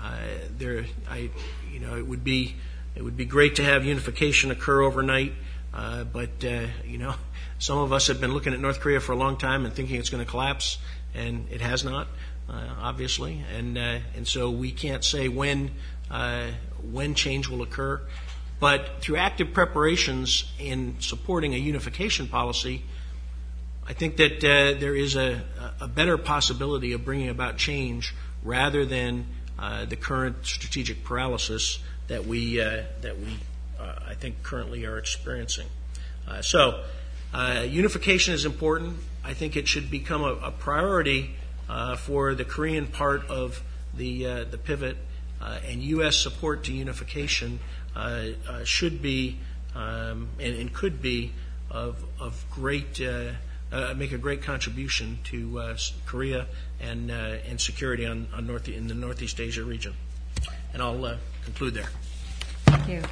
It would be great to have unification occur overnight, but some of us have been looking at North Korea for a long time and thinking it's going to collapse, and it has not. Obviously, and so we can't say when change will occur. But through active preparations in supporting a unification policy, I think that there is a better possibility of bringing about change rather than the current strategic paralysis that we I think currently are experiencing. So unification is important. I think it should become a priority for the Korean part of the pivot, and U.S. support to unification should be and could be of great make a great contribution to Korea and security in the Northeast Asia region. And I'll conclude there. Thank you.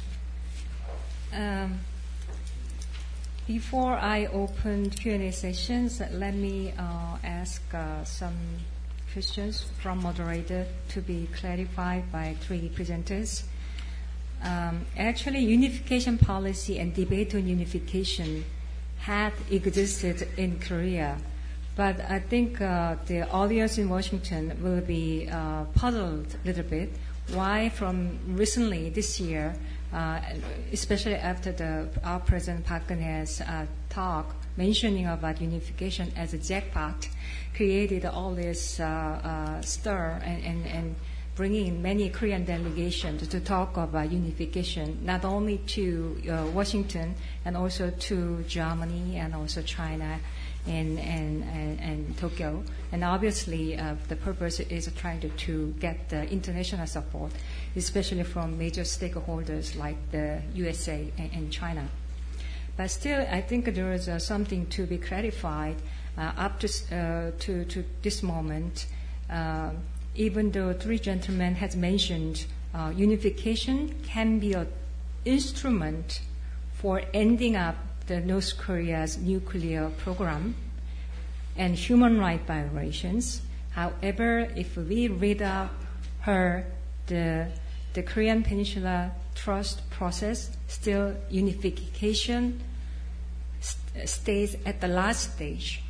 Before I open Q&A sessions, let me ask some questions from moderator to be clarified by three presenters. Actually, unification policy and debate on unification had existed in Korea, but I think the audience in Washington will be puzzled a little bit why from recently this year, especially after our President Park Geun-hye's talk mentioning about unification as a jackpot, created all this stir and bringing in many Korean delegations to talk about unification, not only to Washington and also to Germany and also China and Tokyo. And obviously, the purpose is trying to get the international support, especially from major stakeholders like the USA and China. But still, I think there is something to be clarified up to this moment. Even though three gentlemen has mentioned unification can be an instrument for ending up the North Korea's nuclear program and human rights violations. However, if we read up the Korean Peninsula Trust process, still unification stays at the last stage.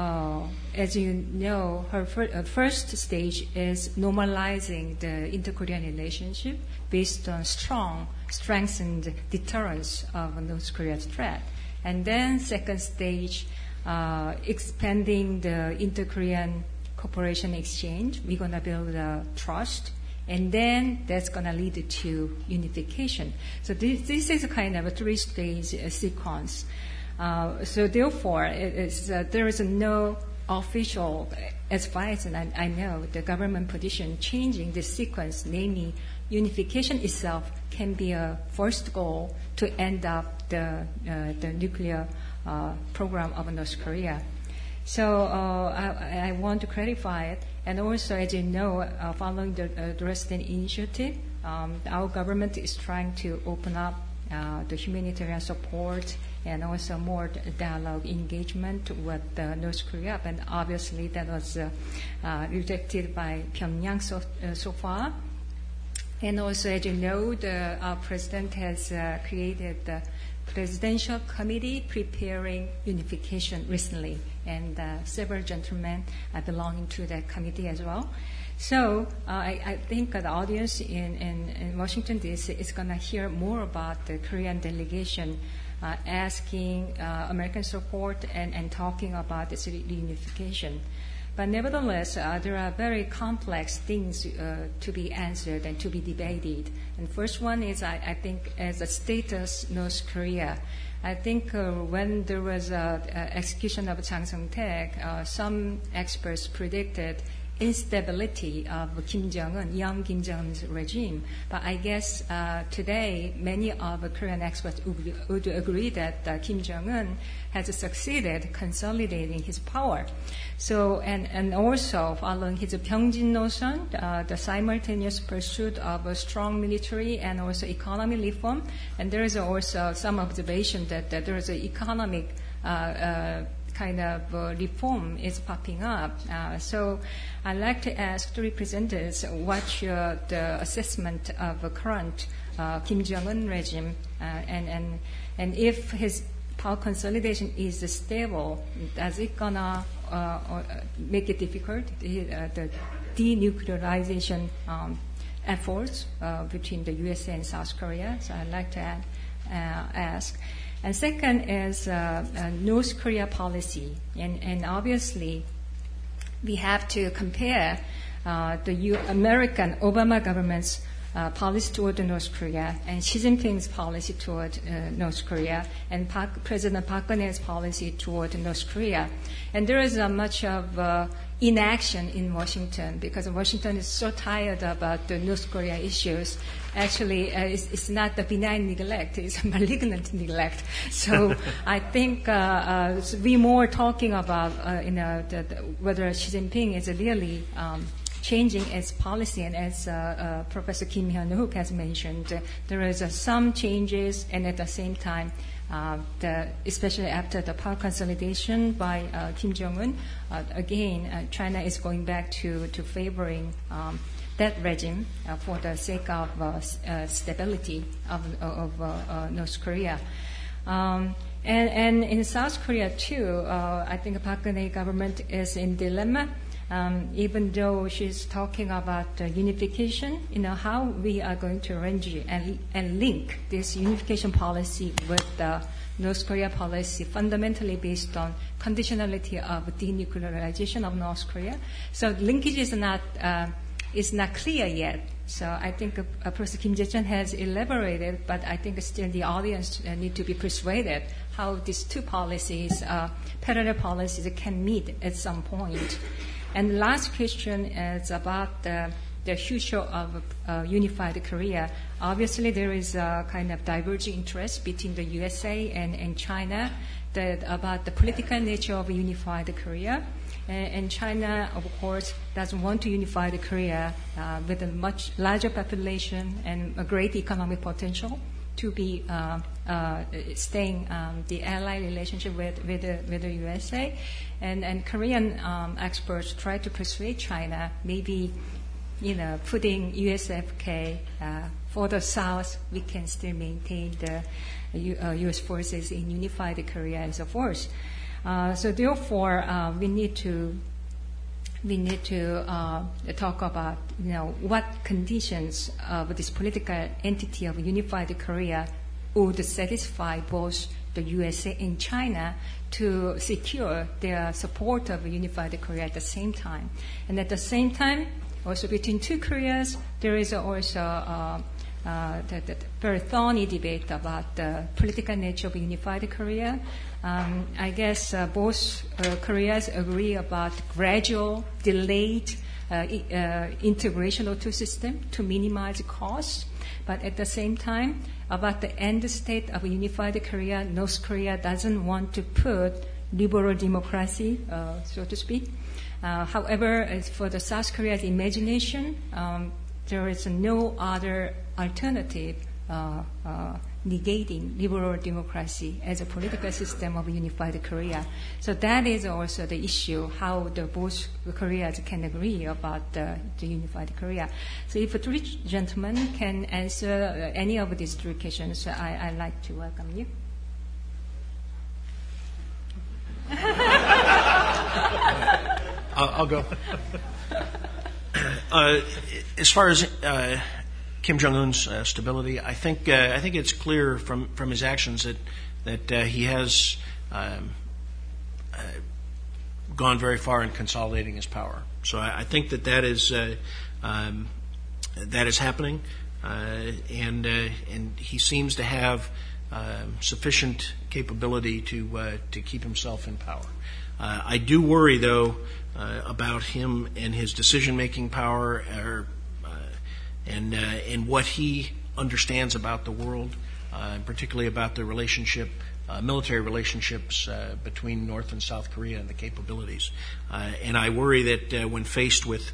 As you know, her first stage is normalizing the inter-Korean relationship based on strengthened deterrence of North Korea's threat. And then second stage, expanding the inter-Korean cooperation exchange. We're going to build trust. And then that's going to lead to unification. So this is a kind of a three-stage sequence. So therefore, there is no official, as far as I know, the government position changing this sequence, namely unification itself can be a first goal to end up the nuclear program of North Korea. So I want to clarify it. And also, as you know, following the Dresden Initiative, our government is trying to open up the humanitarian support and also more dialogue engagement with North Korea. And obviously that was rejected by Pyongyang so far. And also, as you know, our president has created the Presidential Committee preparing unification recently, and several gentlemen are belonging to that committee as well. So I think the audience in Washington, D.C. is going to hear more about the Korean delegation asking American support and talking about this reunification. But nevertheless, there are very complex things to be answered and to be debated. And first one is, I think, as a status North Korea. I think when there was execution of Chang Sung-taek, some experts predicted instability of young Kim Jong-un's regime. But I guess today many of the Korean experts would agree that Kim Jong-un has succeeded consolidating his power. So, and also following his Pyeongjin notion, the simultaneous pursuit of a strong military and also economy reform. And there is also some observation that there is an economic kind of reform is popping up. So I'd like to ask the representatives what's the assessment of the current Kim Jong-un regime, and if his power consolidation is stable, does it gonna make it difficult, the denuclearization efforts between the USA and South Korea? So I'd like to ask. And second is North Korea policy. And obviously, we have to compare the American Obama government's policy toward North Korea and Xi Jinping's policy toward North Korea and President Park Geun-hye's policy toward North Korea. And there is much of inaction in Washington because Washington is so tired about the North Korea issues. Actually, it's not the benign neglect, it's malignant neglect. So I think we more talking about whether Xi Jinping is really changing its policy. And as Professor Kim Hyun-wook has mentioned, there is some changes, and at the same time, especially after the power consolidation by Kim Jong-un, again, China is going back to favoring that regime for the sake of stability of North Korea. And in South Korea too, I think the Park Geun-hye government is in dilemma. Even though she's talking about unification, how we are going to arrange and link this unification policy with the North Korea policy, fundamentally based on conditionality of denuclearization of North Korea. So linkage is not clear yet. So I think Professor Kim Jae-chun has elaborated, but I think still the audience need to be persuaded how these two policies, parallel policies, can meet at some point. And the last question is about the future of unified Korea. Obviously, there is a kind of diverging interest between the USA and China about the political nature of unified Korea. And China, of course, doesn't want to unify the Korea with a much larger population and a great economic potential to be staying the ally relationship with the USA. And Korean experts try to persuade China, maybe, putting USFK for the South, we can still maintain the U.S. forces in unified Korea and so forth. So therefore, we need to talk about what conditions of this political entity of unified Korea would satisfy both the USA and China to secure their support of unified Korea at the same time. And at the same time, also between two Koreas, there is also the very thorny debate about the political nature of unified Korea. I guess both Koreas agree about gradual, delayed integration of two systems to minimize costs. But at the same time, about the end state of unified Korea, North Korea doesn't want to put liberal democracy, so to speak. However, as for the South Korea's imagination, there is no other alternative negating liberal democracy as a political system of unified Korea. So that is also the issue, how the both Koreas can agree about the unified Korea. So if three gentlemen can answer any of these three questions, I'd like to welcome you. I'll go. As far as Kim Jong-un's stability, I think it's clear from his actions that he has gone very far in consolidating his power. So I think that is happening, and he seems to have sufficient capability to keep himself in power. I do worry, though, about him and his decision-making power, and what he understands about the world, and particularly about the military relationships between North and South Korea and the capabilities. And I worry that when faced with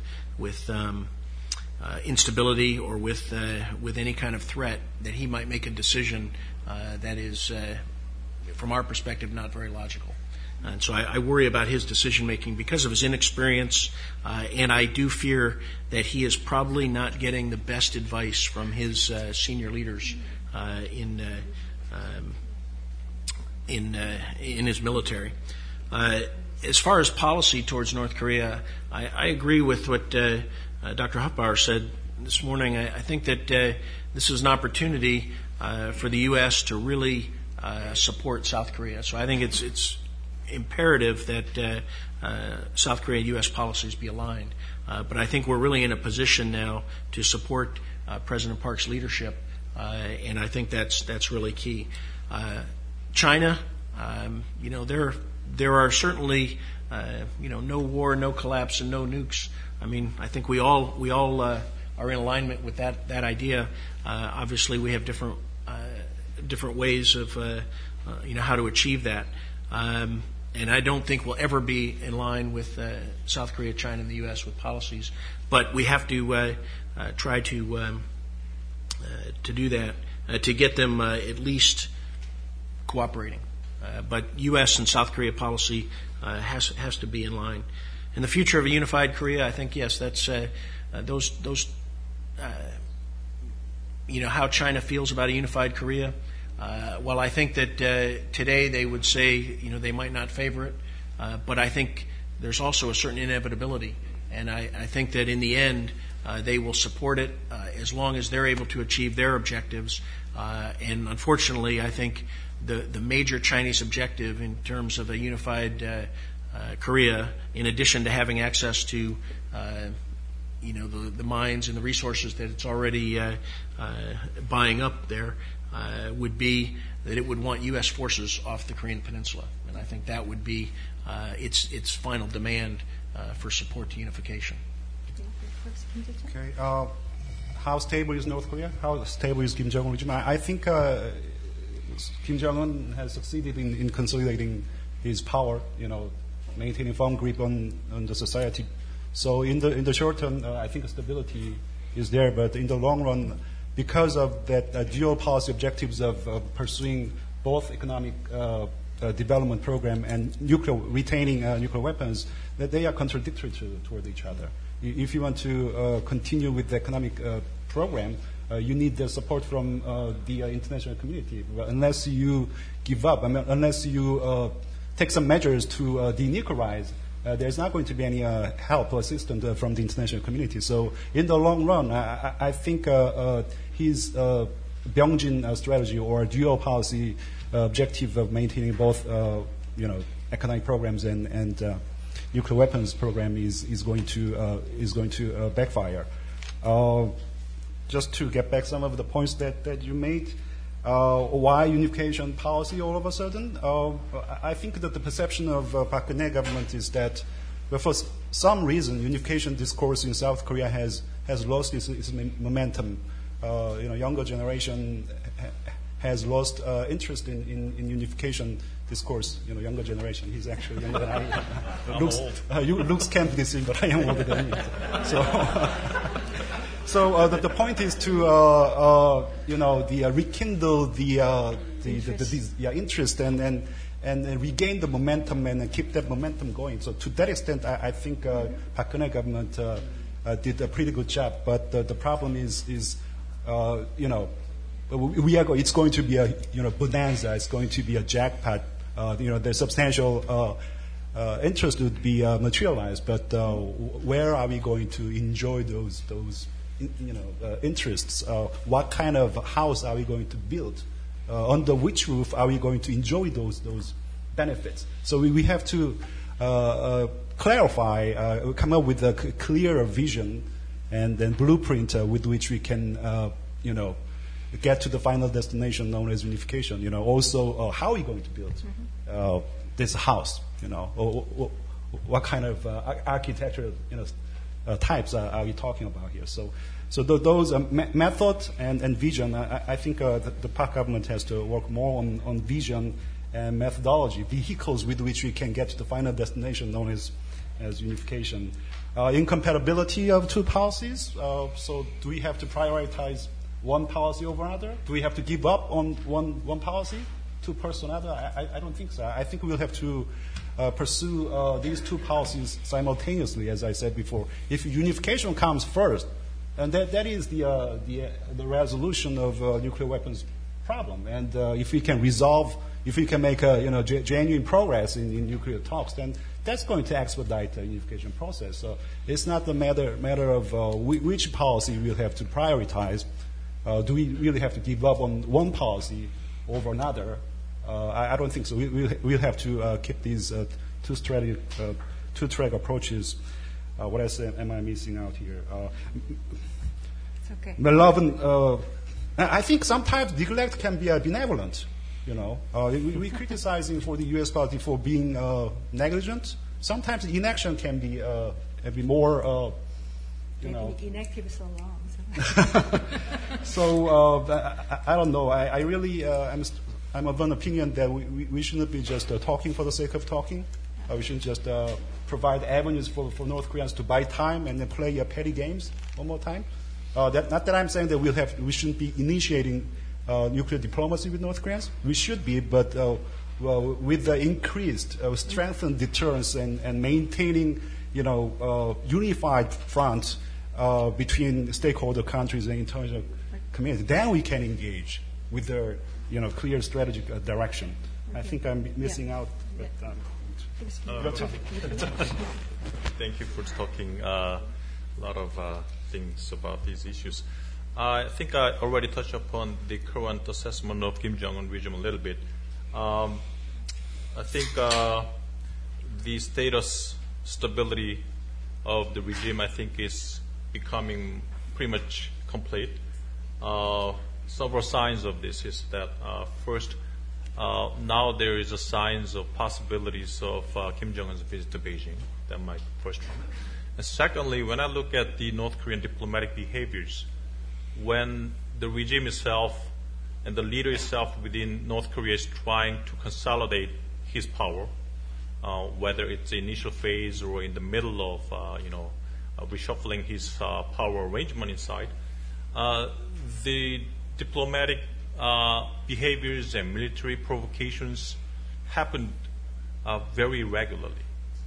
instability or with any kind of threat, that he might make a decision that is, from our perspective, not very logical. And so I worry about his decision-making because of his inexperience, and I do fear that he is probably not getting the best advice from his senior leaders in his military. As far as policy towards North Korea, I agree with what Dr. Hufbauer said this morning. I think that this is an opportunity for the U.S. to really support South Korea. So I think it's imperative that South Korea and U.S. policies be aligned. But I think we're really in a position now to support President Park's leadership, and I think that's really key. China, there are certainly no war, no collapse, and no nukes. I mean, I think we all are in alignment with that idea. Obviously, we have different ways of how to achieve that. and I don't think we'll ever be in line with South Korea, China, and the U.S. with policies. But we have to try to do that to get them at least cooperating. But U.S. and South Korea policy has to be in line. In the future of a unified Korea, I think yes, that's those. How China feels about a unified Korea. Well, I think that today they would say they might not favor it, but I think there's also a certain inevitability, and I think that in the end they will support it as long as they're able to achieve their objectives. And unfortunately, I think the major Chinese objective in terms of a unified Korea, in addition to having access to the mines and the resources that it's already buying up there, would be that it would want U.S. forces off the Korean Peninsula, and I think that would be its final demand for support to unification. Okay. How stable is North Korea? How stable is Kim Jong-un regime? I think Kim Jong-un has succeeded in consolidating his power, maintaining firm grip on the society. So in the short term, I think stability is there, but in the long run, because of that dual policy objectives of pursuing both economic development program and retaining nuclear weapons, that they are contradictory toward each other. If you want to continue with the economic program, you need the support from the international community. Unless you give up, unless you take some measures to denuclearize, there's not going to be any help or assistance from the international community. So in the long run, I think his Byungjin strategy or dual policy objective of maintaining both, economic programs and nuclear weapons program is going to backfire. Just to get back some of the points that you made. Why unification policy all of a sudden? I think that the perception of Park Geun-hye government is that, well, for some reason, unification discourse in South Korea has lost its momentum. Younger generation has lost interest in unification discourse. Younger generation. He's actually younger than I am. Looks can't be seen, but I am older than him. So the point is to rekindle the interest and regain the momentum and keep that momentum going. So to that extent, I think Park Geun-hye government did a pretty good job. But the problem is it's going to be a bonanza. It's going to be a jackpot. The substantial interest would be materialized. But where are we going to enjoy those interests? What kind of house are we going to build? Under which roof are we going to enjoy those benefits? So we have to clarify, come up with a clearer vision and then blueprint with which we can, get to the final destination known as unification. Also, how are we going to build this house? What kind of architectural, types are we talking about here? So those method and vision, I think the Park government has to work more on vision and methodology, vehicles with which we can get to the final destination known as unification. Incompatibility of two policies. So do we have to prioritize one policy over another? Do we have to give up on one policy to pursue another? I don't think so. I think we'll have to pursue these two policies simultaneously, as I said before. If unification comes first, and that is the resolution of nuclear weapons problem. And if we can make genuine progress in nuclear talks, then that's going to expedite the unification process. So it's not the matter of which policy we'll have to prioritize. Do we really have to give up on one policy over another? I don't think so. We'll have to keep these two-track approaches. What else am I missing out here? It's okay. Melvin, I think sometimes neglect can be benevolent. We criticizing for the U.S. party for being negligent. Sometimes inaction can be more. Inactive so long. So I don't know. I really am I'm of an opinion that we shouldn't be just talking for the sake of talking. We shouldn't just provide avenues for North Koreans to buy time and then play petty games one more time. Not that I'm saying that we shouldn't be initiating nuclear diplomacy with North Koreans. We should be, but with the increased, strengthened deterrence and maintaining, unified front between stakeholder countries and international community, then we can engage with the, clear strategic direction. I think I'm missing out. But, Thank you for talking a lot of things about these issues. I think I already touched upon the current assessment of Kim Jong-un regime a little bit. I think the status stability of the regime, I think, is becoming pretty much complete. Several signs of this is that first, now there is a signs of possibilities of Kim Jong-un's visit to Beijing. That might be first one. And secondly, when I look at the North Korean diplomatic behaviors, when the regime itself and the leader itself within North Korea is trying to consolidate his power, whether it's the initial phase or in the middle of, reshuffling his power arrangement inside, the diplomatic behaviors and military provocations happened very regularly.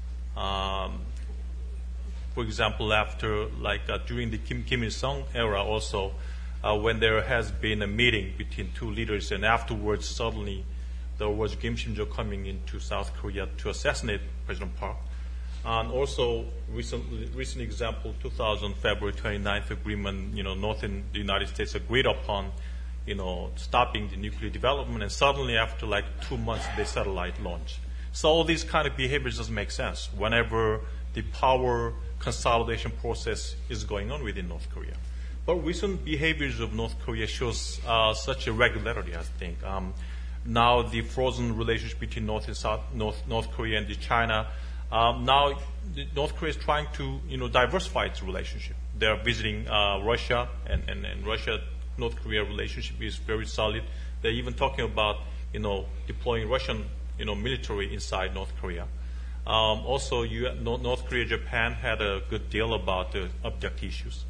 For example, after during the Kim Il-sung era, also when there has been a meeting between two leaders, and afterwards suddenly there was Kim Shin-jo coming into South Korea to assassinate President Park. And also, recent example, 2000 February 29th agreement, North and the United States agreed upon, stopping the nuclear development, and suddenly after 2 months, the satellite launch. So all these kind of behaviors doesn't make sense whenever the power consolidation process is going on within North Korea. But recent behaviors of North Korea shows such a regularity, I think. Now the frozen relationship between North Korea and China. Now North Korea is trying to diversify its relationship. They are visiting Russia, and Russia-North Korea relationship is very solid. They're even talking about deploying Russian military inside North Korea. Also, North Korea, Japan had a good deal about the object issues.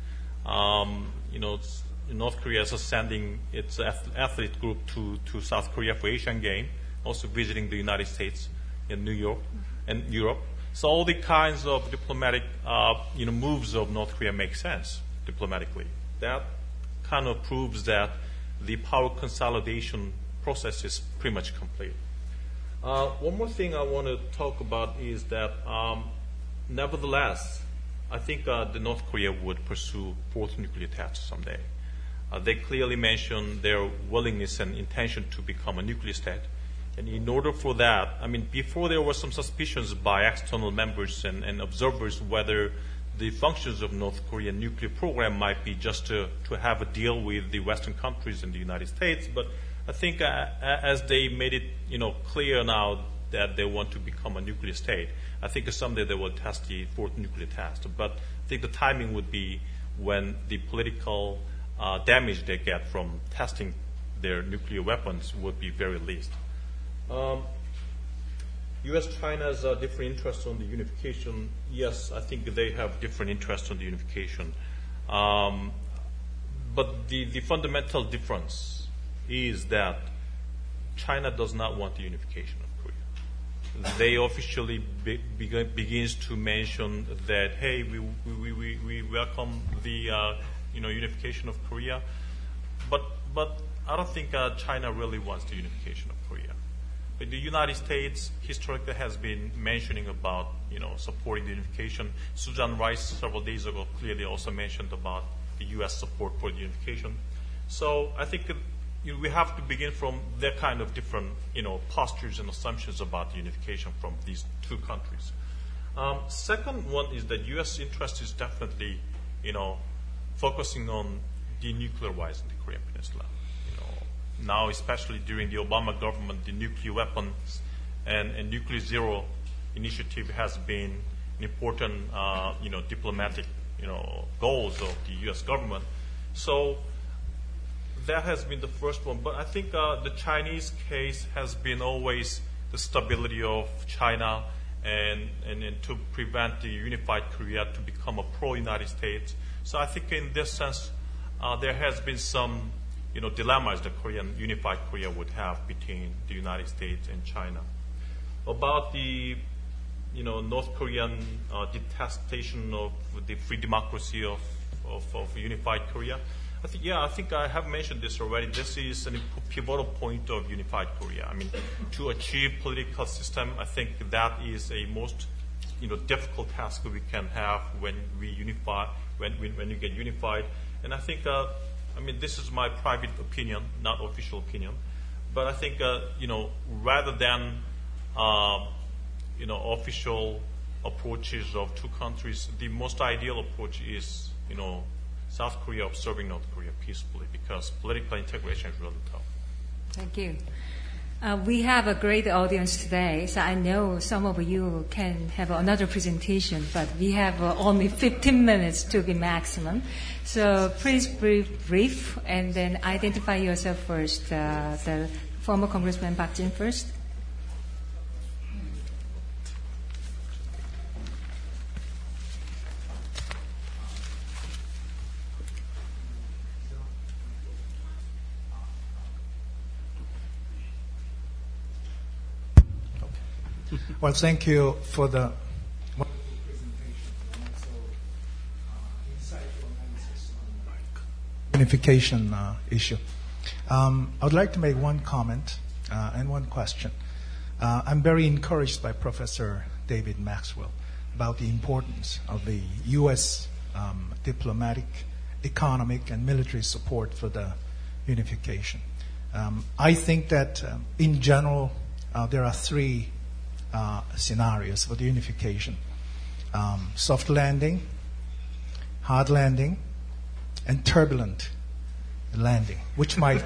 North Korea is sending its athlete group to South Korea for Asian Games, also visiting the United States in New York and Europe. So all the kinds of diplomatic moves of North Korea make sense diplomatically. That kind of proves that the power consolidation process is pretty much complete. One more thing I want to talk about is that, nevertheless, I think the North Korea would pursue fourth nuclear test someday. They clearly mentioned their willingness and intention to become a nuclear state. And in order for that, before there were some suspicions by external members and observers whether the functions of North Korean nuclear program might be just to have a deal with the Western countries and the United States. But I think as they made it clear now that they want to become a nuclear state, I think someday they will test the fourth nuclear test. But I think the timing would be when the political damage they get from testing their nuclear weapons would be very least. U.S.-China's different interests on the unification, yes, I think they have different interests on the unification. But the fundamental difference is that China does not want the unification of Korea. They officially begins to mention that, hey, we welcome the unification of Korea, but I don't think China really wants the unification of Korea. But the United States historically has been mentioning about supporting the unification. Susan Rice several days ago clearly also mentioned about the U.S. support for the unification. So I think we have to begin from that kind of different postures and assumptions about the unification from these two countries. Second one is that U.S. interest is definitely focusing on denuclearizing the Korean Peninsula. Now, especially during the Obama government, the nuclear weapons and nuclear zero initiative has been an important, diplomatic, goals of the U.S. government. So that has been the first one. But I think the Chinese case has been always the stability of China and to prevent the unified Korea to become a pro-United States. So I think in this sense, there has been some, dilemmas the unified Korea would have between the United States and China. About the, North Korean detestation of the free democracy of unified Korea, I think I have mentioned this already. This is a pivotal point of unified Korea. I mean, to achieve political system, I think that is a most, difficult task we can have when we unify, when you get unified. And I think, this is my private opinion, not official opinion. But I think, rather than, official approaches of two countries, the most ideal approach is, South Korea observing North Korea peacefully, because political integration is really tough. Thank you. We have a great audience today, so I know some of you can have another presentation, but we have only 15 minutes to be maximum. So please be brief and then identify yourself first. The former Congressman Park Jin first. Well, thank you for the wonderful presentation and also insightful analysis on the unification issue. I would like to make one comment and one question. I'm very encouraged by Professor David Maxwell about the importance of the U.S. Diplomatic, economic, and military support for the unification. I think that in general there are three scenarios for the unification: soft landing, hard landing, and turbulent landing, which might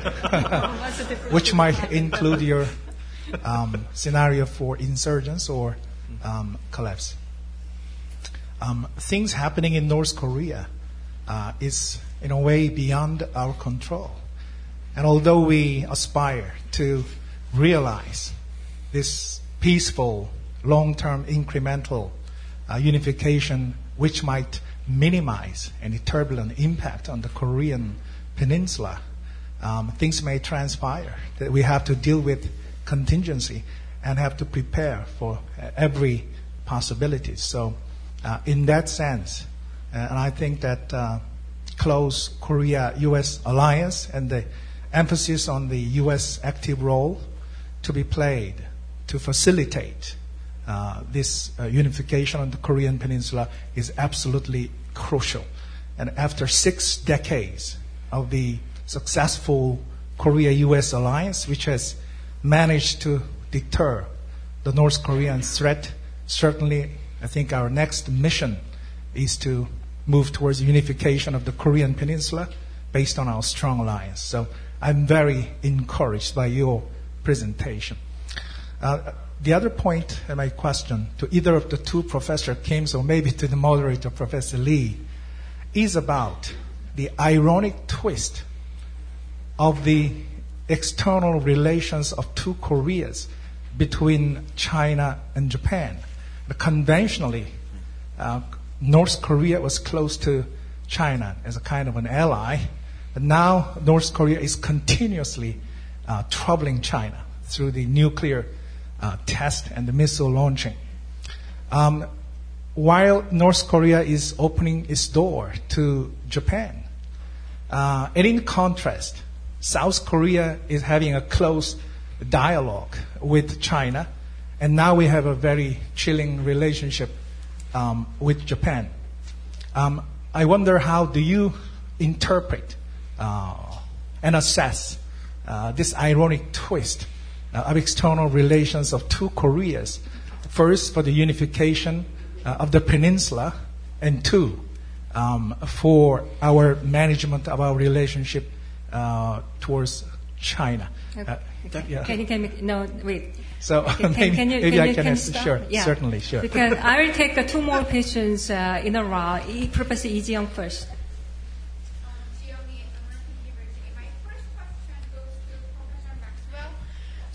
include your scenario for insurgence or collapse. Things happening in North Korea is in a way beyond our control, and although we aspire to realize this peaceful, long-term, incremental unification, which might minimize any turbulent impact on the Korean peninsula, things may transpire that we have to deal with contingency and have to prepare for every possibility. So in that sense, and I think that close Korea-U.S. alliance and the emphasis on the U.S. active role to be played to facilitate this unification on the Korean peninsula is absolutely crucial. And after 6 decades of the successful Korea-U.S. alliance, which has managed to deter the North Korean threat, certainly I think our next mission is to move towards unification of the Korean peninsula based on our strong alliance. So I'm very encouraged by your presentation. The other point in my question to either of the two Professor Kims or maybe to the moderator, Professor Lee, is about the ironic twist of the external relations of two Koreas between China and Japan. Conventionally, North Korea was close to China as a kind of an ally, but now North Korea is continuously troubling China through the nuclear test and the missile launching. While North Korea is opening its door to Japan, and in contrast, South Korea is having a close dialogue with China, and now we have a very chilling relationship with Japan. I wonder, how do you interpret and assess this ironic twist of external relations of two Koreas? First, for the unification of the peninsula, and two, for our management of our relationship towards China. No, wait. So maybe I can answer. Sure, yeah. Certainly, sure. Because I will take 2 more questions in a row. Professor Lee Ji-young first. Ji-young, I'm going to give it to you. My first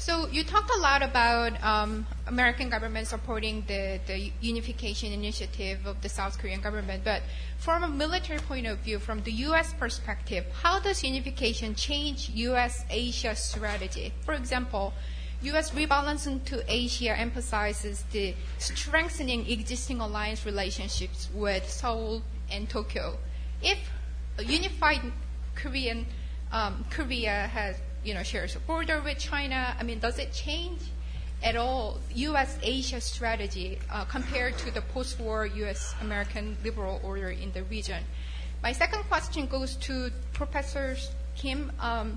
So you talked a lot about American government supporting the unification initiative of the South Korean government, but from a military point of view, from the U.S. perspective, how does unification change U.S.-Asia strategy? For example, U.S. rebalancing to Asia emphasizes the strengthening existing alliance relationships with Seoul and Tokyo. If a unified Korea has shares a border with China, does it change at all U.S.-Asia strategy compared to the post-war U.S.-American liberal order in the region? My second question goes to Professor Kim.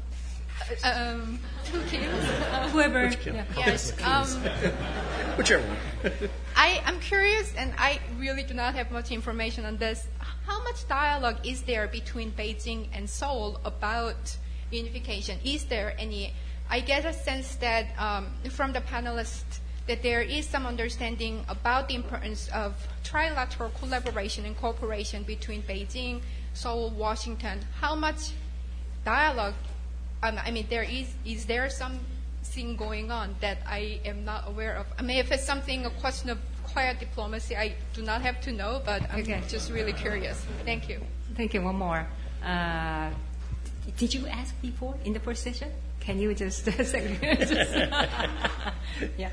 Two Kims. Whoever. Yeah. Yes. Whichever one. I'm curious, and I really do not have much information on this. How much dialogue is there between Beijing and Seoul about unification? Is there any? I get a sense that from the panelists that there is some understanding about the importance of trilateral collaboration and cooperation between Beijing, Seoul, Washington. How much dialogue? Is there something going on that I am not aware of? If it's a question of quiet diplomacy, I do not have to know, but I'm just really curious. Thank you. Thank you. One more. Did you ask before in the first session? Can you just yeah.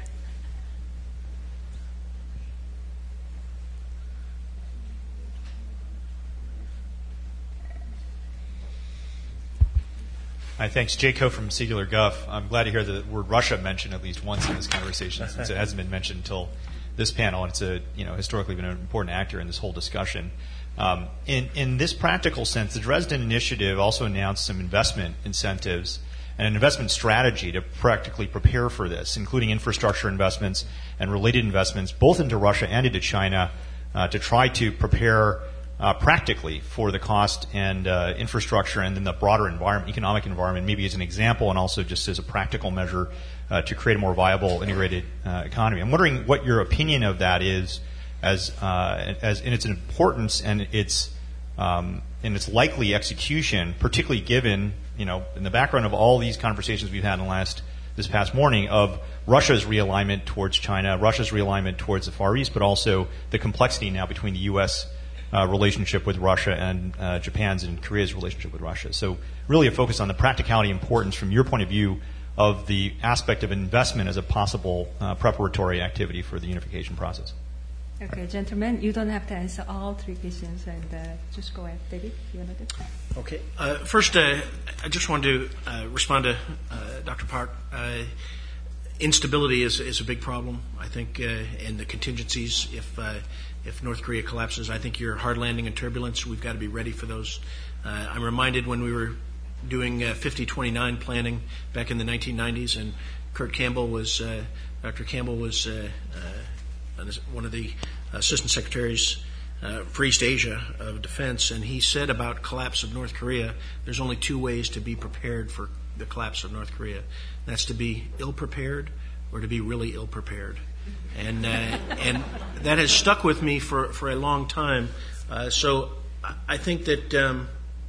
Hi, thanks. Jay Coe from Singular Gov. I'm glad to hear the word Russia mentioned at least once in this conversation, since it hasn't been mentioned until this panel, and it's historically been an important actor in this whole discussion. In this practical sense, the Dresden Initiative also announced some investment incentives and an investment strategy to practically prepare for this, including infrastructure investments and related investments, both into Russia and into China, to try to prepare practically for the cost and infrastructure and then the broader economic environment, maybe as an example and also just as a practical measure to create a more viable, integrated economy. I'm wondering what your opinion of that is as in its importance and its likely execution, particularly given, in the background of all these conversations we've had this past morning of Russia's realignment towards China, Russia's realignment towards the Far East, but also the complexity now between the U.S. Relationship with Russia and Japan's and Korea's relationship with Russia. So really a focus on the practicality importance from your point of view of the aspect of investment as a possible preparatory activity for the unification process. Okay, gentlemen, you don't have to answer all three questions, and just go ahead. David, you want to do? Okay. First, I just wanted to respond to Dr. Park. Instability is a big problem, I think, and the contingencies if North Korea collapses. I think your hard landing and turbulence, we've got to be ready for those. I'm reminded when we were doing 5029 planning back in the 1990s, and Dr. Campbell was one of the assistant secretaries for East Asia of Defense, and he said about collapse of North Korea, there's only two ways to be prepared for the collapse of North Korea. That's to be ill-prepared or to be really ill-prepared. And that has stuck with me for a long time. So I think that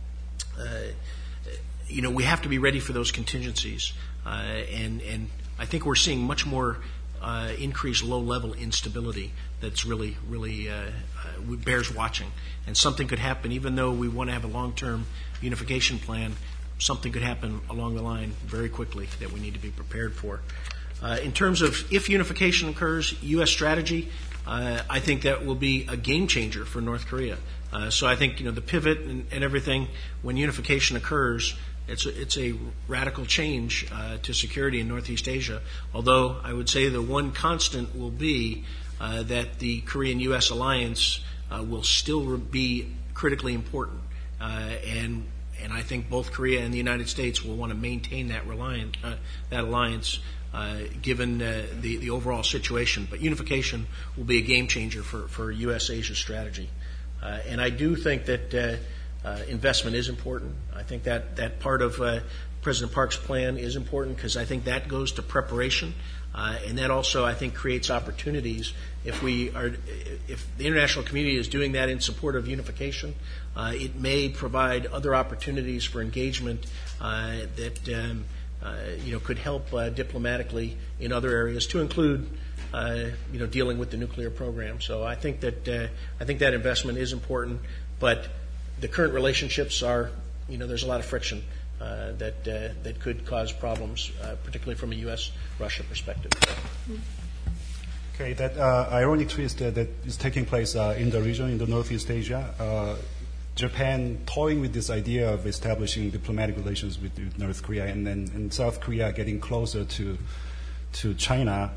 we have to be ready for those contingencies. And I think we're seeing much more increased low-level instability that's really bears watching. And something could happen, even though we want to have a long-term unification plan, something could happen along the line very quickly that we need to be prepared for. In terms of if unification occurs, U.S. strategy, I think that will be a game changer for North Korea. So I think the pivot and everything, when unification occurs, it's a radical change to security in Northeast Asia. Although I would say the one constant will be that the Korean-U.S. alliance will still be critically important, and I think both Korea and the United States will want to maintain that alliance. Given the overall situation. But unification will be a game changer for U.S.-Asia strategy. And I do think that investment is important. I think that part of President Park's plan is important because I think that goes to preparation. And that also, I think, creates opportunities. If the international community is doing that in support of unification, it may provide other opportunities for engagement that could help diplomatically in other areas, to include dealing with the nuclear program. So I think that investment is important, but the current relationships are, there's a lot of friction that could cause problems, particularly from a U.S.-Russia perspective. Okay, that ironic twist that is taking place in the region, in the Northeast Asia, Japan toying with this idea of establishing diplomatic relations with North Korea, and South Korea getting closer to China.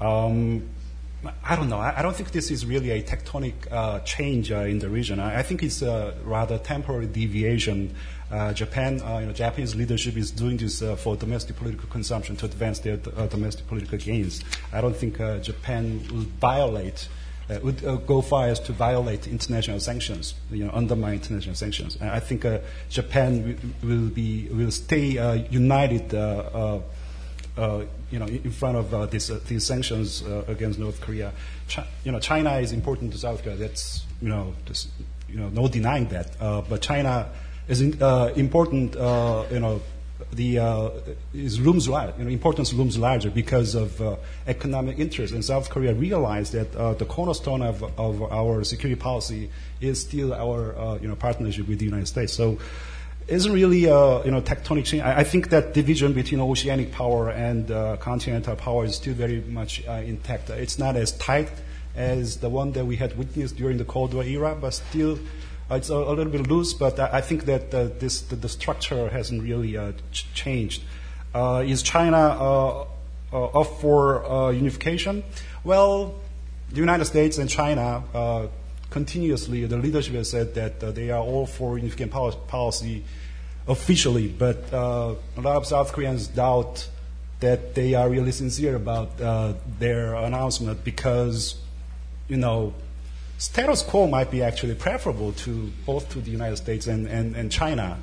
I don't know. I don't think this is really a tectonic change in the region. I think it's a rather temporary deviation. Japanese leadership is doing this for domestic political consumption to advance their domestic political gains. I don't think Japan would go far as to violate international sanctions, undermine international sanctions. I think Japan will stay united, in front of these sanctions against North Korea. China is important to South Korea. That's no denying that. But China is important. Importance looms larger because of economic interest. And South Korea realized that the cornerstone of our security policy is still our partnership with the United States. So it isn't really tectonic change. I think that division between oceanic power and continental power is still very much intact. It's not as tight as the one that we had witnessed during the Cold War era, but still it's a little bit loose. But I think that the structure hasn't really changed. Is China up for unification? Well, the United States and China continuously, the leadership has said that they are all for unification policy officially, but a lot of South Koreans doubt that they are really sincere about their announcement because, status quo might be actually preferable to both to the United States and China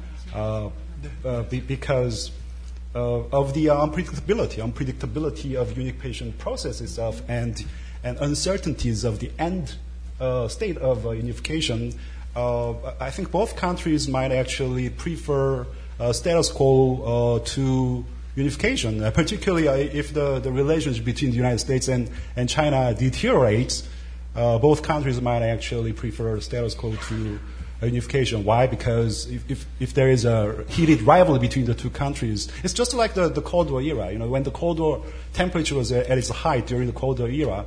because of the unpredictability of unification process itself and uncertainties of the end state of unification. I think both countries might actually prefer status quo to unification, particularly if the relationship between the United States and China deteriorates. Both countries might actually prefer status quo to unification. Why? Because if there is a heated rivalry between the two countries, it's just like the Cold War era. When the Cold War temperature was at its height during the Cold War era,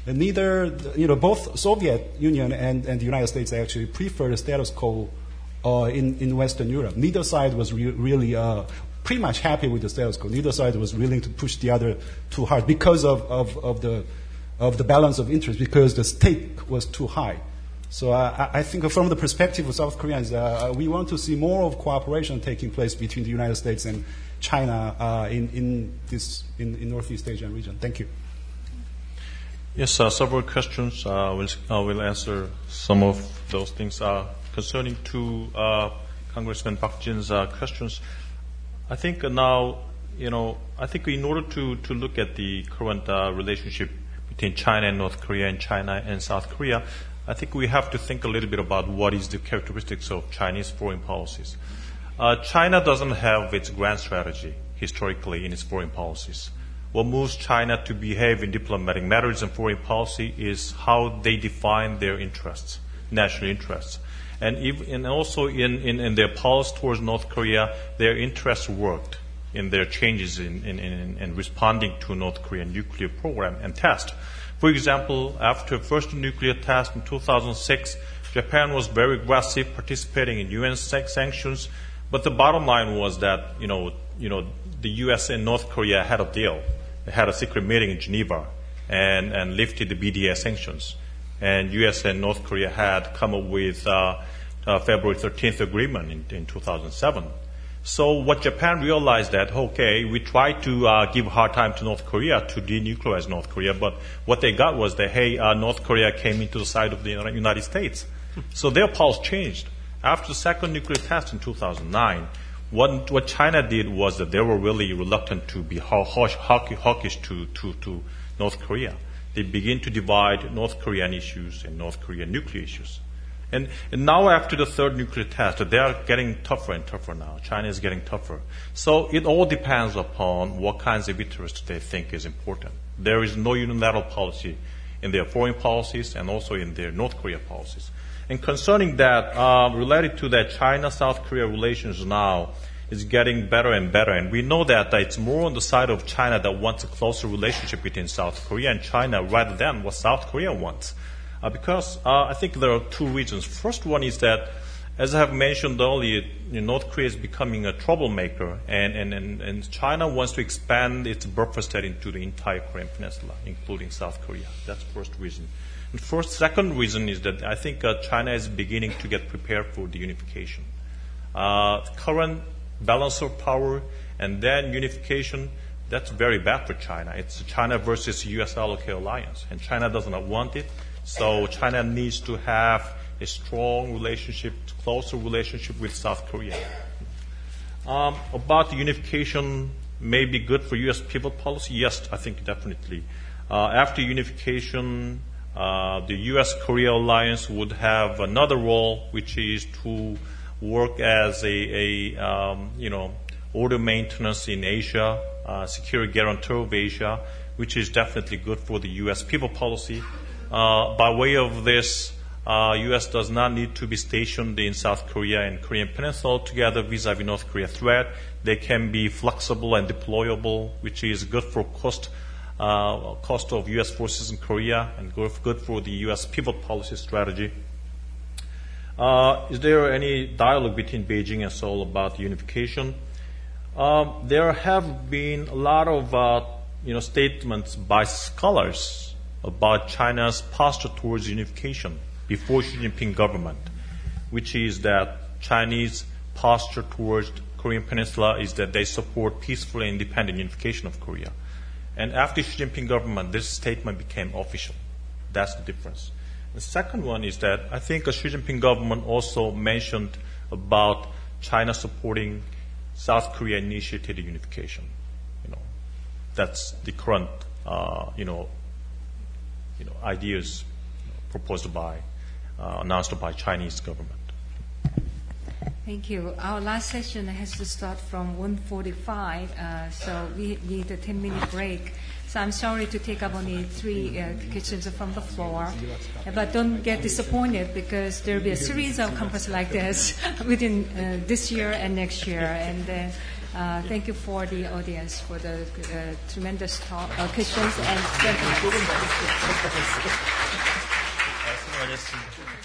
both Soviet Union and the United States actually preferred the status quo in Western Europe. Neither side was really pretty much happy with the status quo. Neither side was willing to push the other too hard because of the balance of interest, because the stake was too high. So I think from the perspective of South Koreans, we want to see more of cooperation taking place between the United States and China in Northeast Asian region. Thank you. Yes, several questions. We'll answer some of those things. Concerning to Congressman Park Jin's questions, I think now, I think in order to look at the current relationship between China and North Korea and China and South Korea, I think we have to think a little bit about what is the characteristics of Chinese foreign policies. China doesn't have its grand strategy historically in its foreign policies. What moves China to behave in diplomatic matters and foreign policy is how they define their interests, national interests. And also in their policy towards North Korea, their interests worked in their changes in responding to North Korean nuclear program and test. For example, after first nuclear test in 2006, Japan was very aggressive, participating in UN sanctions. But the bottom line was that the U.S. and North Korea had a deal. They had a secret meeting in Geneva and lifted the BDS sanctions. And U.S. and North Korea had come up with February 13th agreement in 2007. So what Japan realized that, okay, we tried to give a hard time to North Korea to denuclearize North Korea, but what they got was that, hey, North Korea came into the side of the United States. So their policy changed. After the second nuclear test in 2009, what China did was that they were really reluctant to be hawkish to North Korea. They began to divide North Korean issues and North Korean nuclear issues. And now after the third nuclear test, they are getting tougher and tougher now. China is getting tougher. So it all depends upon what kinds of interests they think is important. There is no unilateral policy in their foreign policies and also in their North Korea policies. And concerning that, related to that, China-South Korea relations now is getting better and better. And we know that it's more on the side of China that wants a closer relationship between South Korea and China rather than what South Korea wants. Because I think there are two reasons. First one is that, as I have mentioned earlier, North Korea is becoming a troublemaker, and China wants to expand its buffer state into the entire Korean peninsula, including South Korea. That's the first reason. And second reason is that I think China is beginning to get prepared for the unification. Current balance of power and then unification, that's very bad for China. It's China versus U.S. LOK alliance, and China does not want it. So China needs to have a strong relationship, closer relationship with South Korea. About the unification may be good for U.S. pivot policy. Yes, I think definitely. After unification, the U.S.-Korea alliance would have another role, which is to work as order maintenance in Asia, security guarantor of Asia, which is definitely good for the U.S. pivot policy. By way of this, U.S. does not need to be stationed in South Korea and Korean Peninsula altogether vis-a-vis North Korea threat. They can be flexible and deployable, which is good for cost of U.S. forces in Korea and good for the U.S. pivot policy strategy. Is there any dialogue between Beijing and Seoul about unification? There have been a lot of statements by scholars about China's posture towards unification before Xi Jinping government, which is that Chinese posture towards Korean Peninsula is that they support peaceful and independent unification of Korea. And after Xi Jinping government, this statement became official. That's the difference. The second one is that I think the Xi Jinping government also mentioned about China supporting South Korea initiated unification. That's the current, ideas proposed by, announced by Chinese government. Thank you. Our last session has to start from 1:45, so we need a 10-minute break. So I'm sorry to take up only 3 questions from the floor, but don't get disappointed because there will be a series of conferences like this within this year and next year. And thank you for the audience for the tremendous questions and.